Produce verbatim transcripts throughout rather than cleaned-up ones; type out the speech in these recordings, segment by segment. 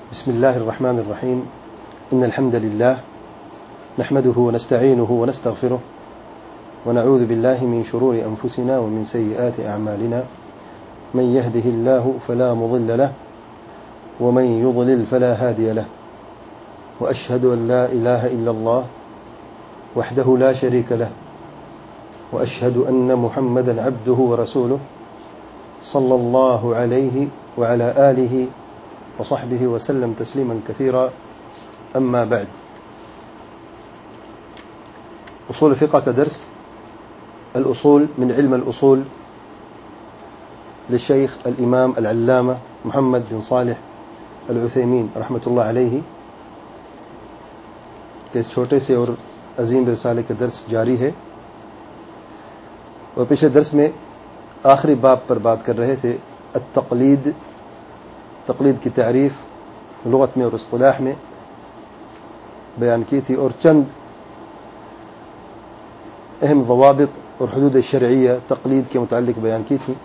بسم الله الرحمن الرحيم. إن الحمد لله نحمده ونستعينه ونستغفره ونعوذ بالله من شرور أنفسنا ومن سيئات أعمالنا. من يهده الله فلا مضل له ومن يضلل فلا هادي له. وأشهد أن لا إله إلا الله وحده لا شريك له وأشهد أن محمدا عبده ورسوله صلى الله عليه وعلى آله وصحبه وسلم تسليما كثيرا. أما بعد. أصول الفقه كدرس الأصول من علم الأصول للشيخ الإمام العلامة محمد بن صالح العثيمين رحمة الله علیہ کے اس چھوٹے سے اور عظیم رسالے کا درس جاری ہے. اور پچھلے درس میں آخری باب پر بات کر رہے تھے. التقلید، تقلید کی تعریف لغت میں اور اصطلاح میں بیان کی تھی اور چند اہم ضوابط اور حدود شرعیہ تقلید کے متعلق بیان کی تھی.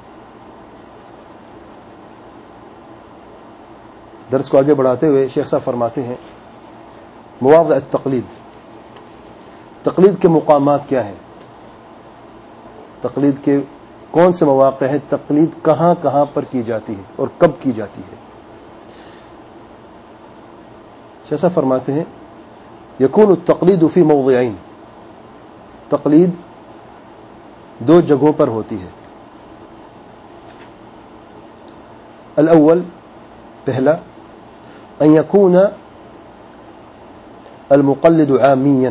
درس کو آگے بڑھاتے ہوئے شیخ صاحب فرماتے ہیں مواضع التقلید، تقلید کے مقامات کیا ہیں، تقلید کے کون سے مواقع ہیں، تقلید کہاں کہاں پر کی جاتی ہے اور کب کی جاتی ہے. شیخ صاحب فرماتے ہیں یکون التقلید فی موضعین، تقلید دو جگہوں پر ہوتی ہے. الاول، پہلا، ان یکون المقلد عامیا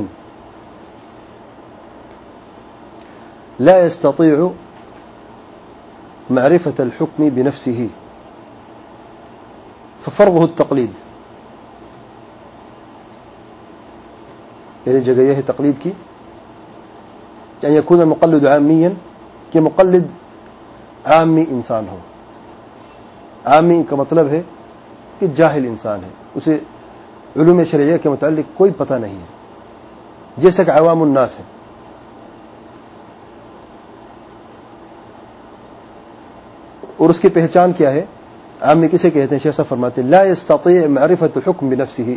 لا يستطيع معرفة الحكم بنفسه ففرضه التقلید. یعنی جگہ یہ ہے تقلید کی ان یکون المقلد عامیا، کہ مقلد عامی انسان ہو. عامی کا مطلب ہے کہ جاہل انسان ہے، اسے علوم شرعیہ کے متعلق کوئی پتہ نہیں ہے، جیسا کہ عوام الناس ہے. اور اس کی پہچان کیا ہے؟ عامی کسے کہتے ہیں؟ شیخ صاحب فرماتے ہیں لا يستطيع معرفة الحكم بنفسه،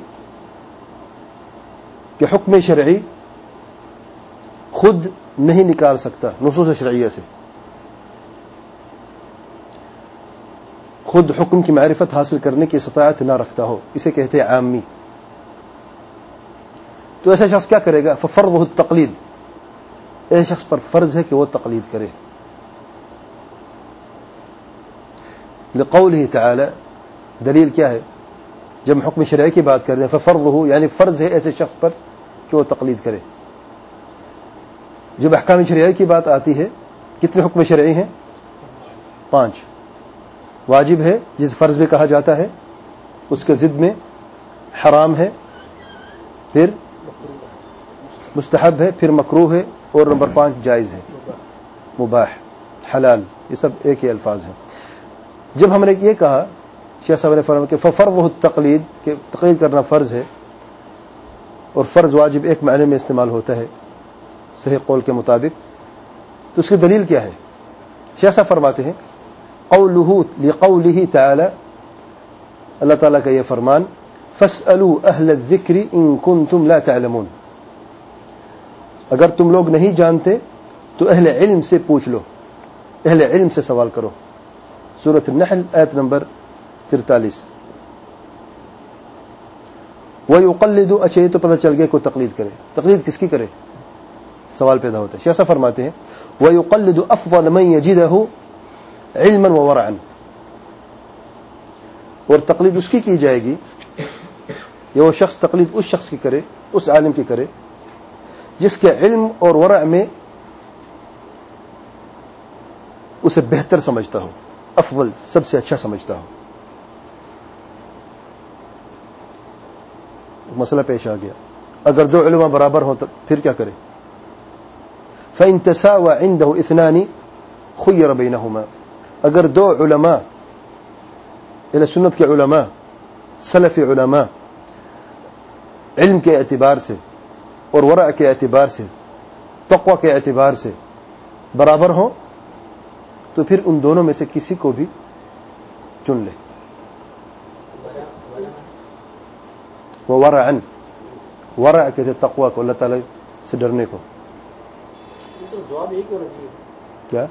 کہ حکم شرعی خود نہیں نکال سکتا نصوص شرعیہ سے، خود حکم کی معرفت حاصل کرنے کی استطاعت نہ رکھتا ہو، اسے کہتے ہیں عامی. تو ایسا شخص کیا کرے گا؟ ففرضه التقلید، ایسے شخص پر فرض ہے کہ وہ تقلید کرے. لقوله تعالی، دلیل کیا ہے؟ جب حکم شرعی کی بات کرتے ہیں ففرضه یعنی فرض ہے ایسے شخص پر کہ وہ تقلید کرے. جب احکام شرعی کی بات آتی ہے کتنے حکم شرعی ہیں؟ پانچ. واجب ہے جس فرض بھی کہا جاتا ہے، اس کے ضد میں حرام ہے، پھر مستحب ہے، پھر مکروہ ہے، اور نمبر پانچ جائز ہے، مباح، حلال. یہ سب ایک ہی الفاظ ہیں. جب ہم نے یہ کہا شیخ صاحب نے فرمایا کہ ففرضه التقلید، کہ تقلید کرنا فرض ہے، اور فرض واجب ایک معنی میں استعمال ہوتا ہے صحیح قول کے مطابق، تو اس کی دلیل کیا ہے؟ شیخ صاحب فرماتے ہیں قوله لقوله تعالی، اللہ تعالیٰ کا یہ فرمان فاسألوا اہل الذکر ان کنتم لا تعلمون، اگر تم لوگ نہیں جانتے تو اہل علم سے پوچھ لو، اہل علم سے سوال کرو. سورۃ النحل آیت نمبر تینتالیس. وَيُقَلِّدُ، اچھا یہ تو پتہ چل گیا کوئی تقلید کرے. تقلید کس کی کرے؟ سوال پیدا ہوتا ہے. شیخ صاحب فرماتے ہیں وَيُقَلِّدُ أَفْضَلَ مَنْ يَجِدَهُ عِلْمًا وَوَرَعًا، اور تقلید اس کی کی جائے گی، یہ وہ شخص تقلید اس شخص کی کرے، اس عالم کی کرے جس کے علم اور ورع میں اسے بہتر سمجھتا ہو، افضل، سب سے اچھا سمجھتا ہو. مسئلہ پیش آ گیا، اگر دو علماء برابر ہوں تو پھر کیا کرے؟ فَإِن تَسَاوَى عِنْدَهُ اثْنَانِ خُيِّرَ بَيْنَهُمَا، اگر دو علماء، اہل سنت کے علماء، سلفی علماء، علم کے اعتبار سے اور ورع کے اعتبار سے، تقوی کے اعتبار سے برابر ہوں تو پھر ان دونوں میں سے کسی کو بھی چن لے. وہ ورعن، ورع کہتے تقوی کو، اللہ تعالیٰ سے ڈرنے کو. تو جواب ایک ہونا چاہیے. کیا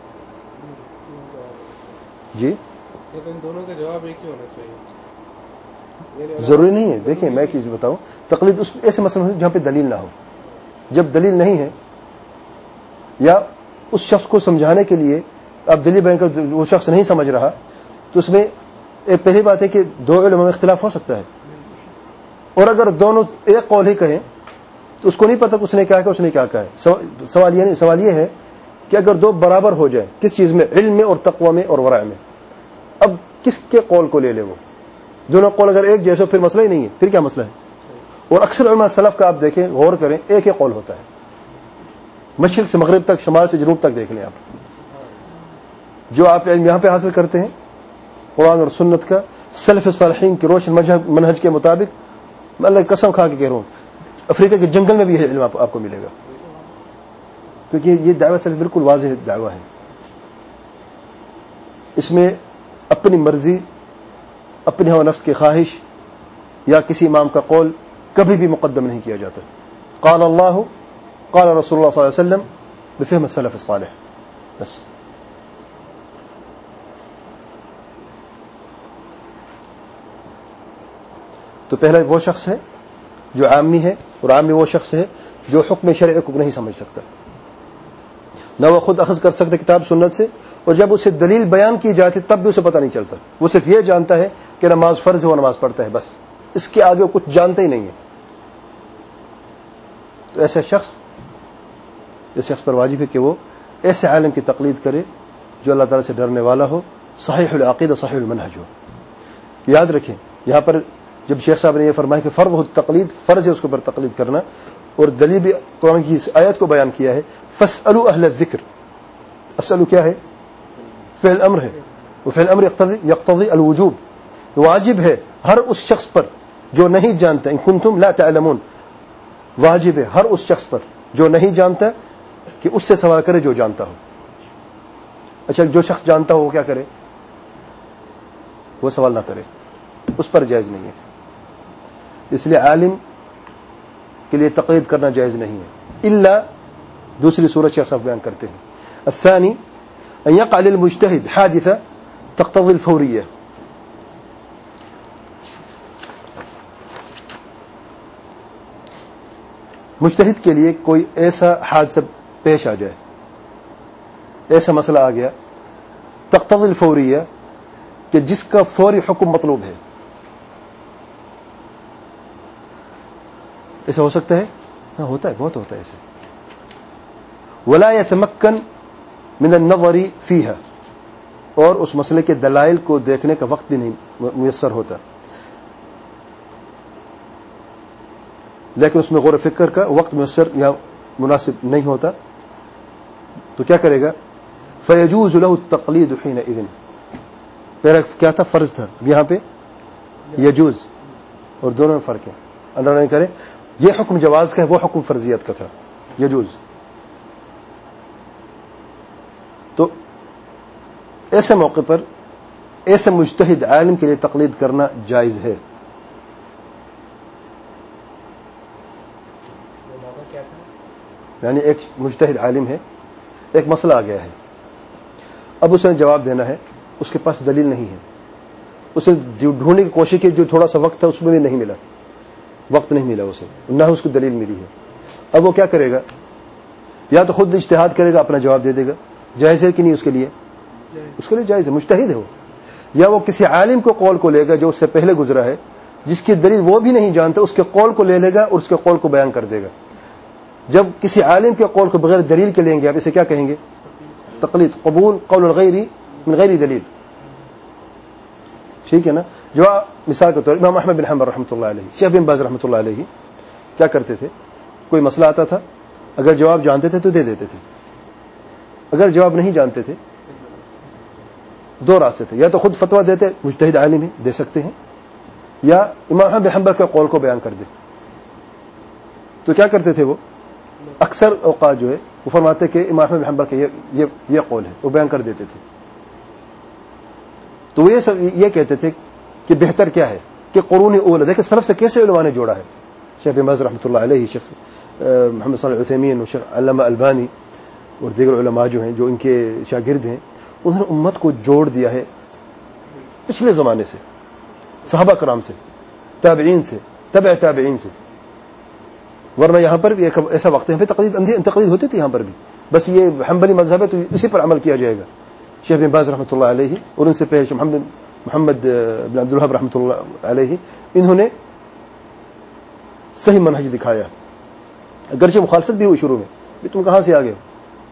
جی ان دونوں کا جواب ایک ہی ہونا چاہیے. ضروری نہیں ہے. دیکھیں میں چیز بتاؤں، تقلید اس ایسے مسئلے میں جہاں پہ دلیل نہ ہو. جب دلیل نہیں ہے یا اس شخص کو سمجھانے کے لیے آپ دلیل بیان کر وہ شخص نہیں سمجھ رہا، تو اس میں ایک پہلی بات ہے کہ دو علماء میں اختلاف ہو سکتا ہے، اور اگر دونوں ایک قول ہی کہیں تو اس کو نہیں پتا کہ اس نے کیا کہا اس نے کیا کہا ہے. سوال یہ نہیں، سوال یہ ہے کہ اگر دو برابر ہو جائیں کس چیز میں، علم میں اور تقوی میں اور ورع میں، اب کس کے قول کو لے لے؟ وہ دونوں قول اگر ایک جیسے پھر مسئلہ ہی نہیں ہے، پھر کیا مسئلہ ہے؟ اور اکثر علماء سلف کا آپ دیکھیں، غور کریں، ایک ہی قول ہوتا ہے. مشرق سے مغرب تک، شمال سے جنوب تک دیکھ لیں آپ. جو آپ یہاں پہ حاصل کرتے ہیں قرآن اور سنت کا، سلف صالحین کے روشن منہج کے مطابق، میں اللہ کی قسم کھا کے کہہ رہا ہوں افریقہ کے جنگل میں بھی یہ علم آپ کو ملے گا، کیونکہ یہ دعویٰ سلف بالکل واضح دعویٰ ہے. اس میں اپنی مرضی، اپنی ہوا نفس کی خواہش یا کسی امام کا قول کبھی بھی مقدم نہیں کیا جاتا. قال اللہ قال رسول اللہ صلی اللہ علیہ وسلم بفہم السلف الصالح بس. تو پہلا وہ شخص ہے جو عامی ہے، اور عامی وہ شخص ہے جو حکم شرعی کو نہیں سمجھ سکتا، نہ وہ خود اخذ کر سکتا کتاب سنت سے، اور جب اسے دلیل بیان کی جاتی تب بھی اسے پتہ نہیں چلتا. وہ صرف یہ جانتا ہے کہ نماز فرض ہے، وہ نماز پڑھتا ہے، بس اس کے آگے وہ کچھ جانتا ہی نہیں ہے. تو ایسا شخص اس شخص پر واجب ہے کہ وہ ایسے عالم کی تقلید کرے جو اللہ تعالیٰ سے ڈرنے والا ہو، صحیح العقیدہ صحیح المنہج ہو. یاد رکھیں یہاں پر جب شیخ صاحب نے یہ فرمایا کہ فرض ہو تقلید، فرض ہے اس کے اوپر تقلید کرنا، اور دلیل بھی قرآن کی اس آیت کو بیان کیا ہے، فاسألوا اہل الذکر. اسألوا کیا ہے؟ فعل امر ہے، وفعل امر یقتضی الوجوب. واجب ہے ہر اس شخص پر جو نہیں جانتا، ان کنتم لا تعلمون، واجب ہے ہر اس شخص پر جو نہیں جانتا کہ اس سے سوال کرے جو جانتا ہو. اچھا جو شخص جانتا ہو وہ کیا کرے؟ وہ سوال نہ کرے، اس پر جائز نہیں ہے. اس لیے عالم کے لیے تقلید کرنا جائز نہیں ہے، الا دوسری صورت شیخ صاحب بیان کرتے ہیں. الثانی ان يقع للمجتهد حادثه تقتضي الفوريه. مجتہد کے لیے کوئی ایسا حادثہ پیش آ جائے، ایسا مسئلہ آ گیا تقتضی الفوریہ کہ جس کا فوری حکم مطلوب ہے. ایسا ہو سکتا ہے؟ ہاں ہوتا ہے، بہت ہوتا ہے ایسے. ولا يتمكن من النظر فيها، اور اس مسئلے کے دلائل کو دیکھنے کا وقت بھی نہیں میسر ہوتا، لیکن اس میں غور و فکر کا وقت میسر یا مناسب نہیں ہوتا. تو کیا کرے گا؟ فیجوز له التقلید حینئذ. پہلا کیا تھا؟ فرض تھا، اب یہاں پہ یجوز، اور دونوں میں فرق ہے. اللہ نے کرے یہ حکم جواز کا ہے، وہ حکم فرضیت کا تھا، یجوز. تو ایسے موقع پر ایسے مجتہد عالم کے لیے تقلید کرنا جائز ہے. یعنی ایک مجتہد عالم ہے، ایک مسئلہ آ گیا ہے، اب اس نے جواب دینا ہے، اس کے پاس دلیل نہیں ہے، اسے ڈھونڈنے کی کوشش کی، جو تھوڑا سا وقت تھا اس میں بھی نہیں ملا، وقت نہیں ملا اسے، نہ اس کو دلیل ملی ہے. اب وہ کیا کرے گا؟ یا تو خود اجتہاد کرے گا، اپنا جواب دے دے گا، جائز ہے کہ نہیں؟ اس کے لیے اس کے لیے جائز ہے، مجتہد ہے وہ. یا وہ کسی عالم کو قول کو لے گا جو اس سے پہلے گزرا ہے، جس کی دلیل وہ بھی نہیں جانتا، اس کے قول کو لے لے گا اور اس کے قول کو بیان کر دے گا. جب کسی عالم کے قول کو بغیر دلیل کے لیں گے آپ اسے کیا کہیں گے؟ تقلید. قبول قول الغیر من غیر دلیل. ٹھیک ہے نا؟ جو مثال کے طور پر امام احمد بن حنبل رحمۃ اللہ علیہ، شیخ بن باز رحمۃ اللہ علیہ کیا کرتے تھے؟ کوئی مسئلہ آتا تھا، اگر جواب جانتے تھے تو دے دیتے تھے، اگر جواب نہیں جانتے تھے دو راستے تھے، یا تو خود فتویٰ دیتے، مجتہد عالم ہے دے سکتے ہیں، یا امام احمد بن حنبل کے قول کو بیان کر دے. تو کیا کرتے تھے وہ؟ اکثر اوقات جو ہے وہ فرماتے کہ امام احمد بن حنبل کا یہ, یہ, یہ قول ہے، وہ بیان کر دیتے تھے. تو وہ یہ, یہ کہتے تھے کہ بہتر کیا ہے کہ قرون اولا. دیکھیں سلف سے کیسے علماء نے جوڑا ہے. شیخ بن باز رحمۃ اللہ علیہ, شیخ محمد صالح العثیمین اور شیخ علامہ البانی اور دیگر علماء جو ہیں جو ان کے شاگرد ہیں, انہوں نے امت کو جوڑ دیا ہے پچھلے زمانے سے, صحابہ کرام سے, تابعین سے, تبع تابعین سے. ورنہ یہاں پر بھی ایک ایسا وقت ہے تقلید اندھی تقلید ہوتی تھی یہاں پر بھی, بس یہ حنبلی مذہب ہے تو اسی پر عمل کیا جائے گا. شیخ بن باز رحمۃ اللہ علیہ اور ان سے پہلے محمد محمد بن عبد الوہاب رحمۃ اللہ علیہ, انہوں نے صحیح منہج دکھایا. اگرچہ مخالفت بھی ہوئی شروع میں, کہ تم کہاں سے آ گئے ہو,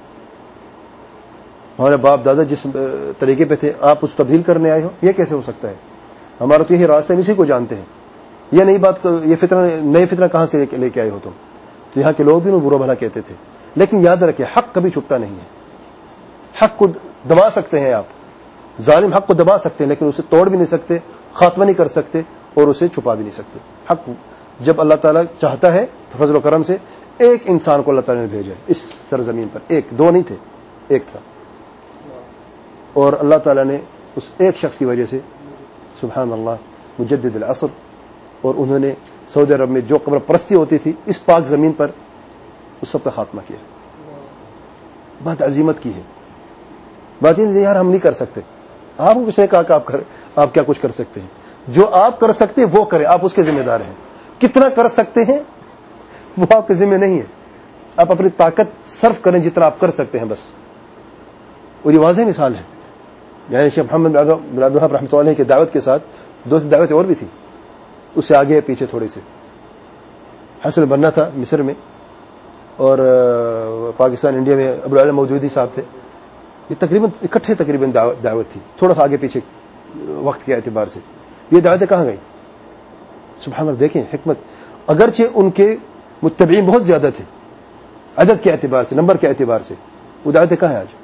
ہمارے باپ دادا جس طریقے پہ تھے آپ اس تبدیل کرنے آئے ہو, یہ کیسے ہو سکتا ہے, ہمارا تو یہی راستہ ہے, اسی کو جانتے ہیں. یہ نئی بات, یہ فتنہ نئے فتنہ کہاں سے لے کے آئے ہو تم. تو یہاں کے لوگ بھی انہوں برا بھلا کہتے تھے. لیکن یاد رکھیں حق کبھی چھپتا نہیں ہے. حق کو دبا سکتے ہیں آپ, ظالم حق کو دبا سکتے ہیں لیکن اسے توڑ بھی نہیں سکتے, خاتمہ نہیں کر سکتے اور اسے چھپا بھی نہیں سکتے. حق جب اللہ تعالیٰ چاہتا ہے تو فضل و کرم سے ایک انسان کو اللہ تعالیٰ نے بھیجا اس سرزمین پر, ایک دو نہیں تھے, ایک تھا. اور اللہ تعالیٰ نے اس ایک شخص کی وجہ سے سبحان اللہ مجدد العصر, اور انہوں نے سعودی عرب میں جو قبر پرستی ہوتی تھی اس پاک زمین پر اس سب کا خاتمہ کیا. بات عظیمت کی ہے. بات یہ یار ہم نہیں کر سکتے, آپ کو کس نے کہا کہ آپ کر آپ کیا کچھ کر سکتے ہیں. جو آپ کر سکتے ہیں وہ کریں, آپ اس کے ذمہ دار ہیں. کتنا کر سکتے ہیں وہ آپ کے ذمہ نہیں ہے, آپ اپنی طاقت صرف کریں جتنا آپ کر سکتے ہیں بس. اور یہ واضح مثال ہے. یعنی شیخ محمد بن عبد الوہاب رحمۃ اللہ علیہ کی دعوت کے ساتھ دو دعوتیں اور بھی تھیں, اس سے آگے پیچھے تھوڑے سے. حسن بننا تھا مصر میں, اور پاکستان انڈیا میں ابو العلا مودودی صاحب تھے. یہ تقریباً اکٹھے تقریباً دعوت تھی, تھوڑا سا آگے پیچھے وقت کے اعتبار سے. یہ دعوتیں کہاں گئیں؟ سبحان اللہ, دیکھیں حکمت. اگرچہ ان کے متبعین بہت زیادہ تھے عدد کے اعتبار سے, نمبر کے اعتبار سے, وہ دعوتیں کہاں ہیں آج؟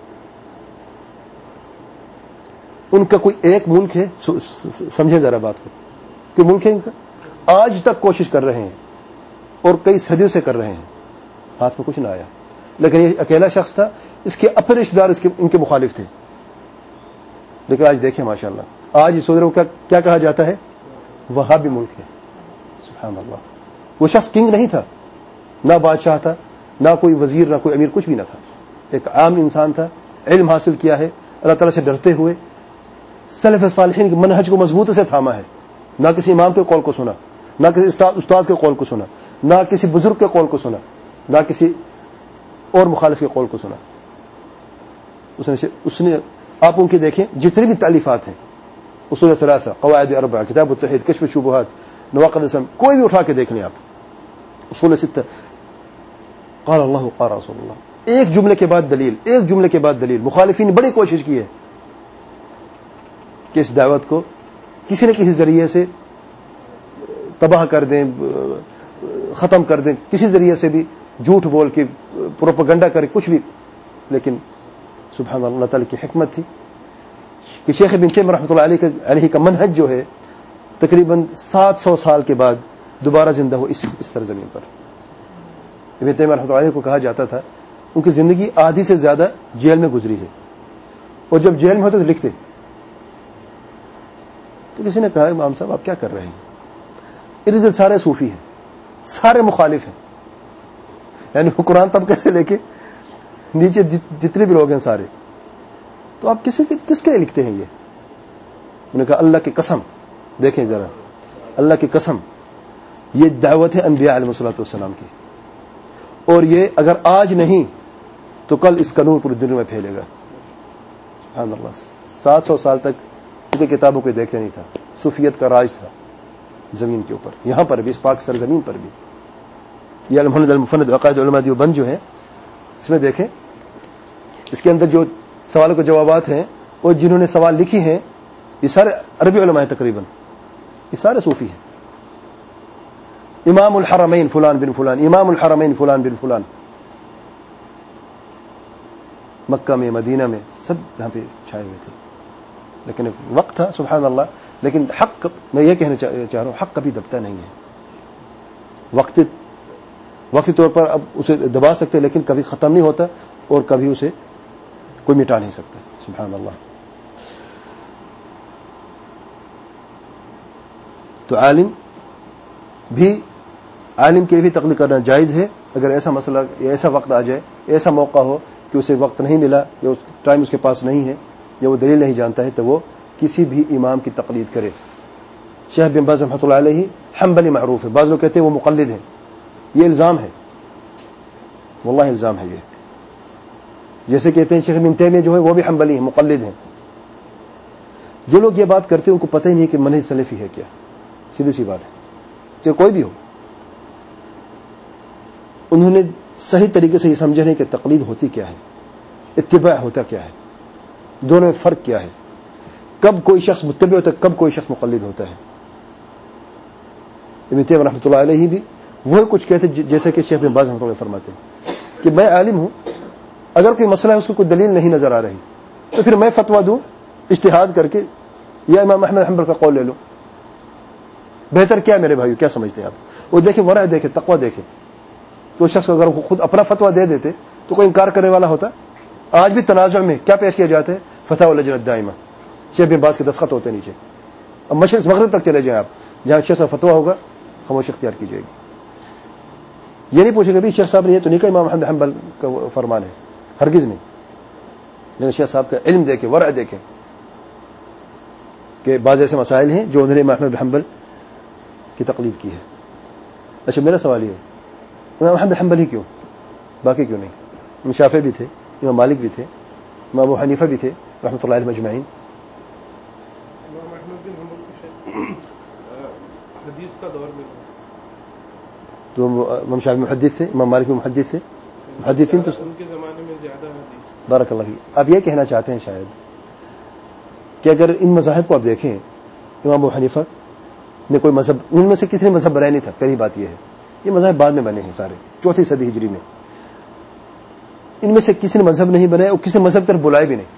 ان کا کوئی ایک ملک ہے, سمجھے ذرا بات کو, کہ ملک ہے ان کا آج تک کوشش کر رہے ہیں اور کئی صدیوں سے کر رہے ہیں, ہاتھ میں کچھ نہ آیا. لیکن یہ اکیلا شخص تھا, اس کے اپنے رشتہ دار اس کے ان کے مخالف تھے. لیکن آج دیکھیں ماشاءاللہ, آج سعودی عرب کا کیا کہا جاتا ہے؟ وہاں بھی ملک ہے. سبحان اللہ. وہ شخص کنگ نہیں تھا, نہ بادشاہ تھا, نہ کوئی وزیر, نہ کوئی امیر, کچھ بھی نہ تھا. ایک عام انسان تھا, علم حاصل کیا ہے, اللہ تعالیٰ سے ڈرتے ہوئے سلف صالحین کے منہج کو مضبوط سے تھاما ہے. نہ کسی امام کے قول کو سنا, نہ کسی استاد کے قول کو سنا, نہ کسی بزرگ کے قول کو سنا, نہ کسی اور مخالف کے قول کو سنا. اس نے اس نے آپ ان کی دیکھیں جتنی بھی تالیفات ہیں, اصول ثلاثہ, قواعد اربعہ, کتاب التوحید, کشف الشبہات, نواقض الاسلام, کوئی بھی اٹھا کے دیکھ لیں آپ, اصول ستہ, قال اللہ قال رسول اللہ, ایک جملے کے بعد دلیل, ایک جملے کے بعد دلیل. مخالفین نے بڑی کوشش کی ہے کہ اس دعوت کو کسی نہ کسی ذریعے سے تباہ کر دیں, ختم کر دیں, کسی ذریعے سے بھی جھوٹ بول کے پروپیگنڈا کرے, کچھ بھی. لیکن سبحان اللہ تعالی کی حکمت تھی کہ شیخ ابن تیمیہ رحمۃ اللہ علیہ علیہ کا منہج جو ہے تقریباً سات سو سال کے بعد دوبارہ زندہ ہو اس اس سرزمین پر. ابن تیمیہ رحمۃ اللہ علیہ کو کہا جاتا تھا ان کی زندگی آدھی سے زیادہ جیل میں گزری ہے, اور جب جیل میں ہوتے تو لکھتے. تو کسی نے کہا امام صاحب آپ کیا کر رہے ہیں؟ ارد سارے صوفی ہیں, سارے مخالف ہیں, یعنی وہ قرآن طبقے سے لے کے نیچے جتنے بھی لوگ ہیں سارے, تو آپ کس کس کے لیے لکھتے ہیں یہ؟ انہوں نے کہا اللہ کی قسم, دیکھیں ذرا, اللہ کی قسم, یہ دعوت ہے انبیاء علیہ الصلوۃ والسلام کی, اور یہ اگر آج نہیں تو کل اس کا نور پوری دنیا میں پھیلے گا. سبحان اللہ. سات سو سال تک ان کی کتابوں کو دیکھتے نہیں تھا, صوفیت کا راج تھا زمین کے اوپر, یہاں پر بھی, اس پاک سرزمین پر بھی. یہ المفند المفند عقائد علماء دیوبند جو ہے, اس میں دیکھیں اس کے اندر جو سوالوں کے جوابات ہیں اور جنہوں نے سوال لکھی ہیں یہ سارے عربی علماء ہیں تقریباً, یہ سارے صوفی ہیں. امام الحرمین فلان بن فلان, امام الحرمین فلان بن فلان, مکہ میں, مدینہ میں, سب یہاں پہ چھائے ہوئے تھے. لیکن ایک وقت تھا سبحان اللہ. لیکن حق, میں یہ کہنا چاہ رہا ہوں, حق کبھی دبتا نہیں ہے. وقتی وقتی طور پر اب اسے دبا سکتے لیکن کبھی ختم نہیں ہوتا, اور کبھی اسے کوئی مٹا نہیں سکتا. سبحان اللہ. تو عالم بھی عالم کے بھی تقلید کرنا جائز ہے اگر ایسا مسئلہ یا ایسا وقت آ جائے, ایسا موقع ہو کہ اسے وقت نہیں ملا یا ٹائم اس کے پاس نہیں ہے یا وہ دلیل نہیں جانتا ہے تو وہ کسی بھی امام کی تقلید کرے. شیخ بن باز رحمۃ اللہ علیہ حنبلی معروف ہے, بعض لوگ کہتے ہیں وہ مقلد ہیں, یہ الزام ہے, واللہ الزام ہے یہ. جیسے کہتے ہیں شیخ ابن تیمیہ جو ہے وہ بھی حنبلی ہیں, مقلد ہیں. جو لوگ یہ بات کرتے ہیں ان کو پتہ ہی نہیں کہ منہج سلفی ہے کیا, سیدھی سی بات ہے. کہ کوئی بھی ہو, انہوں نے صحیح طریقے سے یہ سمجھا نہیں کہ تقلید ہوتی کیا ہے, اتباع ہوتا کیا ہے, دونوں میں فرق کیا ہے, کب کوئی شخص متبع ہوتا ہے, کب کوئی شخص مقلد ہوتا ہے. ابن تیمیہ رحمۃ اللہ علیہ بھی وہ کچھ کہتے جیسے کہ شیخ بن باز رحمۃ اللہ فرماتے ہیں کہ میں عالم ہوں, اگر کوئی مسئلہ ہے اس کو کوئی دلیل نہیں نظر آ رہی تو پھر میں فتویٰ دوں اجتہاد کر کے, یا امام احمد حنبل کا قول لے لوں. بہتر کیا میرے بھائیو, کیا سمجھتے ہیں آپ؟ وہ دیکھیں ورع دیکھیں, تقویٰ دیکھیں. تو شخص اگر خود اپنا فتویٰ دے دیتے تو کوئی انکار کرنے والا ہوتا؟ آج بھی تنازع میں کیا پیش کیا جاتا ہے؟ فتاوی اللجنہ الدائمہ, شیخ بن باز کے دستخط ہوتے نیچے. اب مشرق مغرب تک چلے جائیں آپ, جہاں شیخ صاحب فتویٰ ہوگا خاموشی اختیار کی جائے گی. یہ نہیں پوچھے گا بھی شیخ صاحب نے یہ تو نہیں کہا امام احمد حنبل کا فرمان ہے, ہرگز نہیں. لیکن شیخ صاحب کا علم دیکھیں, ورع دیکھیں کہ بعض ایسے مسائل ہیں جو انہوں نے امام احمد حنبل کی تقلید کی ہے. اچھا میرا سوال یہ ہے, امام احمد حنبل ہی کیوں, باقی کیوں نہیں؟ امام شافعی بھی تھے, امام مالک بھی تھے, امام ابو حنیفہ بھی تھے رحمۃ اللہ علیہ مجمعین. امام احمد بن حنبل حدیث کا دور میں تو امام شافعی محدث تھے, امام مالک بھی محدث تھے, محدثین تو ان کے زمانے میں زیادہ حدیث. بارک اللہ فیک. آپ یہ کہنا چاہتے ہیں شاید کہ اگر ان مذاہب کو آپ دیکھیں, امام ابو حنیفہ نے کوئی مذہب, ان میں سے کسی نے مذہب بنایا نہیں تھا. پہلی بات یہ ہے, یہ مذاہب بعد میں بنے ہیں سارے, چوتھی صدی ہجری میں. ان میں سے کسی نے مذہب نہیں بنایا اور کسی مذہب طرف بلائے بھی نہیں.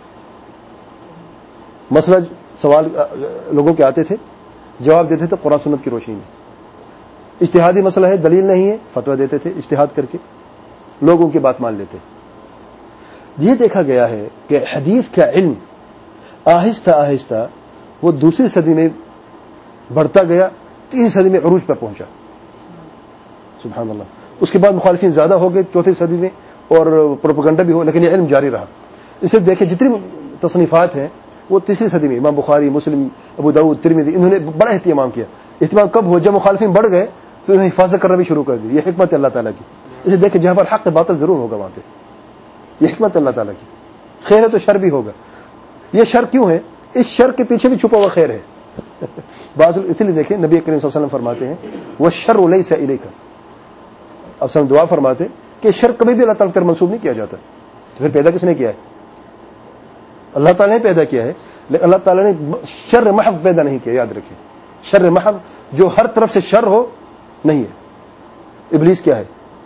مسئلہ سوال لوگوں کے آتے تھے, جواب دیتے تھے قرآن سنت کی روشنی میں. اجتہادی مسئلہ ہے, دلیل نہیں ہے, فتویٰ دیتے تھے اجتہاد کر کے, لوگ ان کی بات مان لیتے. یہ دیکھا گیا ہے کہ حدیث کا علم آہستہ آہستہ وہ دوسری صدی میں بڑھتا گیا, تیسری صدی میں عروج پر پہنچا. سبحان اللہ. اس کے بعد مخالفین زیادہ ہو گئے چوتھی صدی میں, اور پروپیگنڈا بھی ہو, لیکن یہ علم جاری رہا. اسے دیکھیں جتنی تصنیفات ہیں وہ تیسری صدی میں, امام بخاری, مسلم, ابو داؤد, ترمذی, انہوں نے بڑا اہتمام کیا. اہتمام کب ہو؟ جب مخالفین بڑھ گئے تو انہیں حفاظت کرنا بھی شروع کر دی. یہ حکمت اللہ تعالیٰ کی. اسے دیکھیں جہاں پر حق باطل ضرور ہوگا وہاں پہ, یہ حکمت اللہ تعالیٰ کی. خیر ہے تو شر بھی ہوگا. یہ شر کیوں ہے؟ اس شر کے پیچھے بھی چھپا ہوا خیر ہے. بعض اسی لیے دیکھیں نبی کریم صلی اللہ علیہ وسلم فرماتے ہیں وَالشَّرُّ لَيْسَ إِلَيْكَ. اب سب دعا فرماتے کہ شر کبھی بھی اللہ تعالیٰ کی طرف منسوب نہیں کیا جاتا. تو پھر پیدا کس نے کیا ہے؟ اللہ تعالیٰ نے پیدا کیا ہے, لیکن اللہ تعالیٰ نے شر محض پیدا نہیں کیا. یاد رکھیں, شر محض جو ہر طرف سے شر ہو نہیں ہے. ابلیس کیا ہے؟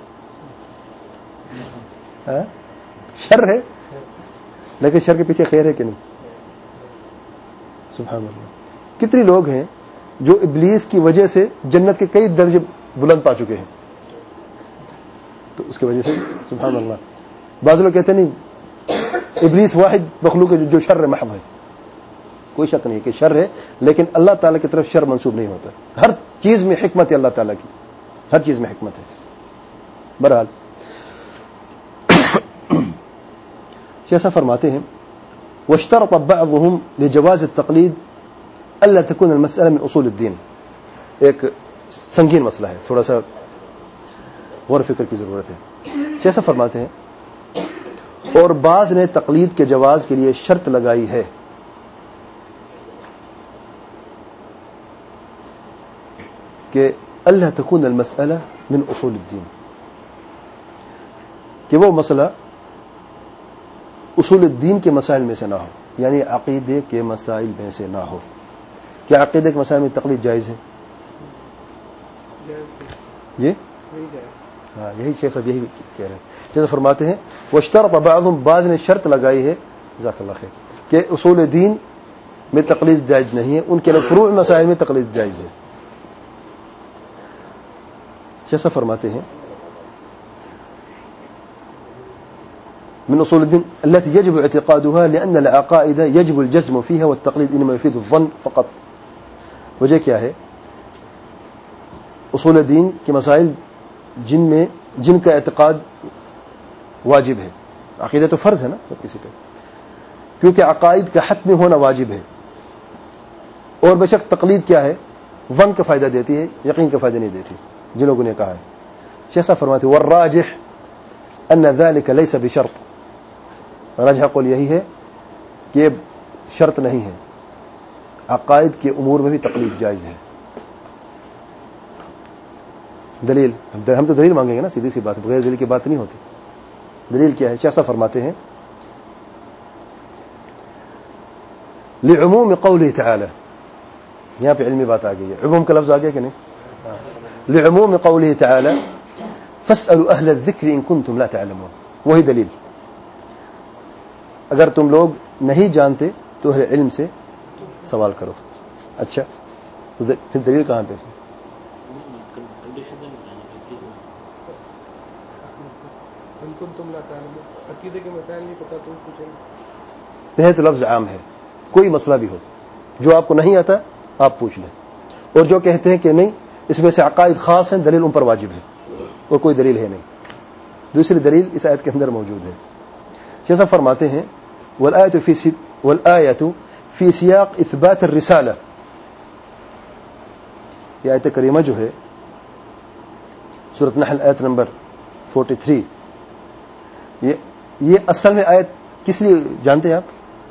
شر ہے, لیکن شر کے پیچھے خیر ہے کہ نہیں؟ سبحان اللہ. کتنے لوگ ہیں جو ابلیس کی وجہ سے جنت کے کئی درجے بلند پا چکے ہیں, تو اس کی وجہ سے سبحان اللہ. بعض لوگ کہتے ہیں نہیں, ابلیس واحد مخلوق ہے جو شر محض ہے. کوئی شک نہیں کہ شر ہے, لیکن اللہ تعالیٰ کی طرف شر منسوب نہیں ہوتا. ہر چیز میں حکمت ہے اللہ تعالیٰ کی, ہر چیز میں حکمت ہے. بہرحال شیخ فرماتے ہیں واشترط بعضهم لجواز التقليد الا تكون المسألة من اصول الدين. ایک سنگین مسئلہ ہے, تھوڑا سا غور فکر کی ضرورت ہے. شیخ فرماتے ہیں اور بعض نے تقلید کے جواز کے لیے شرط لگائی ہے کہ اللہ تکون المسئلہ من اصول الدین, کہ وہ مسئلہ اصول الدین کے مسائل میں سے نہ ہو, یعنی عقیدے کے مسائل میں سے نہ ہو. کیا عقیدے کے مسائل میں تقلید جائز ہے؟ جی ہاں, یہی شیخ صاحب یہی کہہ رہے ہیں. جیسے فرماتے ہیں واشترط بعضهم, بعض نے شرط لگائی ہے جزاک اللہ خیر کہ اصول دین میں تقلید جائز نہیں ہے, ان کے فروع مسائل میں تقلید جائز ہے. جیسا فرماتے ہیں من اصول الدين التي يجب اعتقادها لان العقائد يجب الجزم فيها والتقليد انما يفيد الظن فقط. وجہ کیا ہے اصول دین کے مسائل جن میں جن کا اعتقاد واجب ہے. عقیدہ تو فرض ہے نا سب کسی پہ, کیونکہ عقائد کا حتمی ہونا واجب ہے. اور بے شک تقلید کیا ہے, ون کا فائدہ دیتی ہے, یقین کا فائدہ نہیں دیتی, جن لوگوں نے کہا ہے. شیخ صاحب فرماتے والراجح ان ذلك ليس بشرط, راجح قول یہی ہے کہ یہ شرط نہیں ہے, عقائد کے امور میں بھی تقلید جائز ہے. دلیل, ہم تو دلیل مانگیں گے نا, سیدھی سی بات, بغیر دلیل کی بات نہیں ہوتی. دلیل کیا ہے؟ شیخ صاحب فرماتے ہیں لعموم قوله تعالی, یہاں پہ علمی بات آ گئی ہے, عموم کا لفظ آ گیا کہ نہیں؟ لعموم قوله تعالی فاسألوا اہل الذکر ان کنتم لا تعلمون, وہی دلیل. اگر تم لوگ نہیں جانتے تو اہل علم سے سوال کرو. اچھا پھر دلیل کہاں پہ؟ عقیدے کے مسائل نہیں پتا تو پوچھیں. پہلے تو لفظ عام ہے, کوئی مسئلہ بھی ہو جو آپ کو نہیں آتا آپ پوچھ لیں, اور جو کہتے ہیں کہ نہیں اس میں سے عقائد خاص ہیں دلیل ان پر واجب ہے, اور کوئی دلیل ہے نہیں. دوسری دلیل اس آیت کے اندر موجود ہے. شیخ صاحب فرماتے ہیں والآیت فی والآیت فی سیاق اثبات الرسالہ, یہ آیت کریمہ جو ہے سورۃ نحل آیت نمبر تینتالیس, یہ یہ اصل میں آیت کس لیے جانتے ہیں آپ؟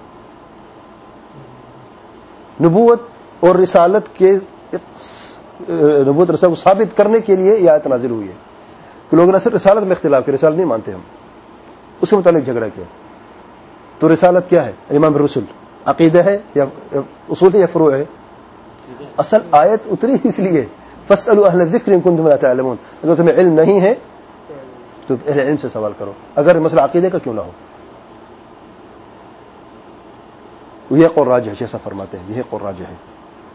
نبوت اور رسالت کے نبوت رسالت کو ثابت کرنے کے لیے یہ آیت نازل ہوئی ہے کہ لوگوں نے صرف رسالت میں اختلاف کیا, رسالت نہیں مانتے ہم, اس کے متعلق جھگڑا کیا. تو رسالت کیا ہے؟ ایمان بالرسل, عقیدہ ہے یا اصول ہے یا فروع ہے؟ اصل آیت اتری اس لیے فاسألوا اہل الذکر ان کنتم لا تعلمون, اگر تمہیں علم نہیں ہے تو اہل علم سے سوال کرو, اگر مسئلہ عقیدے کا کیوں نہ ہو. یہ قول راجح ہے, شیخ صاحب فرماتے ہیں یہ قول راجح ہے.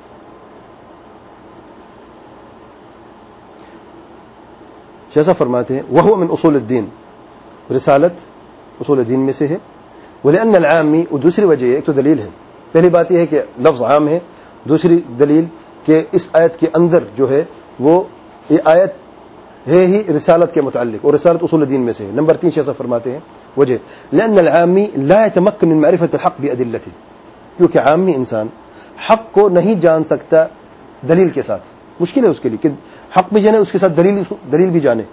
شیخ صاحب فرماتے ہیں وہو من اصول الدین, رسالت اصول دین میں سے ہے. ولأن العامی, اور دوسری وجہ ایک تو دلیل ہے, پہلی بات یہ ہے کہ لفظ عام ہے, دوسری دلیل کہ اس آیت کے اندر جو ہے وہ یہ آیت ہے ہی رسالت کے متعلق, اور رسالت اصول دین میں سے ہے. نمبر تین شیخ صاحب فرماتے ہیں وجہ لأن العامی لا يتمكن من معرفة الحق بأدلته, کیونکہ عامی انسان حق کو نہیں جان سکتا دلیل کے ساتھ, مشکل ہے اس کے لیے کہ حق بھی جانے اس کے ساتھ دلیل دلیل بھی جانے.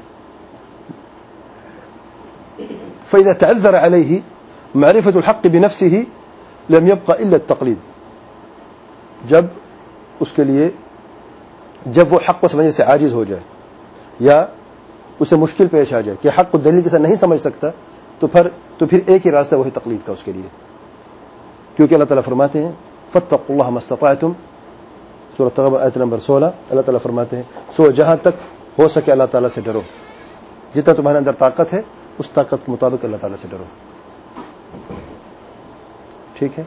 فإذا تعذر عليه معرفة الحق بنفسه لم يبقى إلا التقليد, جب اس کے لیے جب وہ حق کو سمجھنے سے عاجز ہو جائے یا اسے مشکل پیش آ جائے کہ حق کو دلیل کے ساتھ نہیں سمجھ سکتا, تو پھر تو پھر ایک ہی راستہ وہی تقلید کا اس کے لیے, کیونکہ اللہ تعالیٰ فرماتے ہیں فاتقوا اللہ ما استطعتم, سورۃ التغابن آیت نمبر سولہ. اللہ تعالیٰ فرماتے ہیں سو جہاں تک ہو سکے اللہ تعالیٰ سے ڈرو, جتنا تمہارے اندر طاقت ہے اس طاقت کے مطابق اللہ تعالیٰ سے ڈرو. ٹھیک ہے,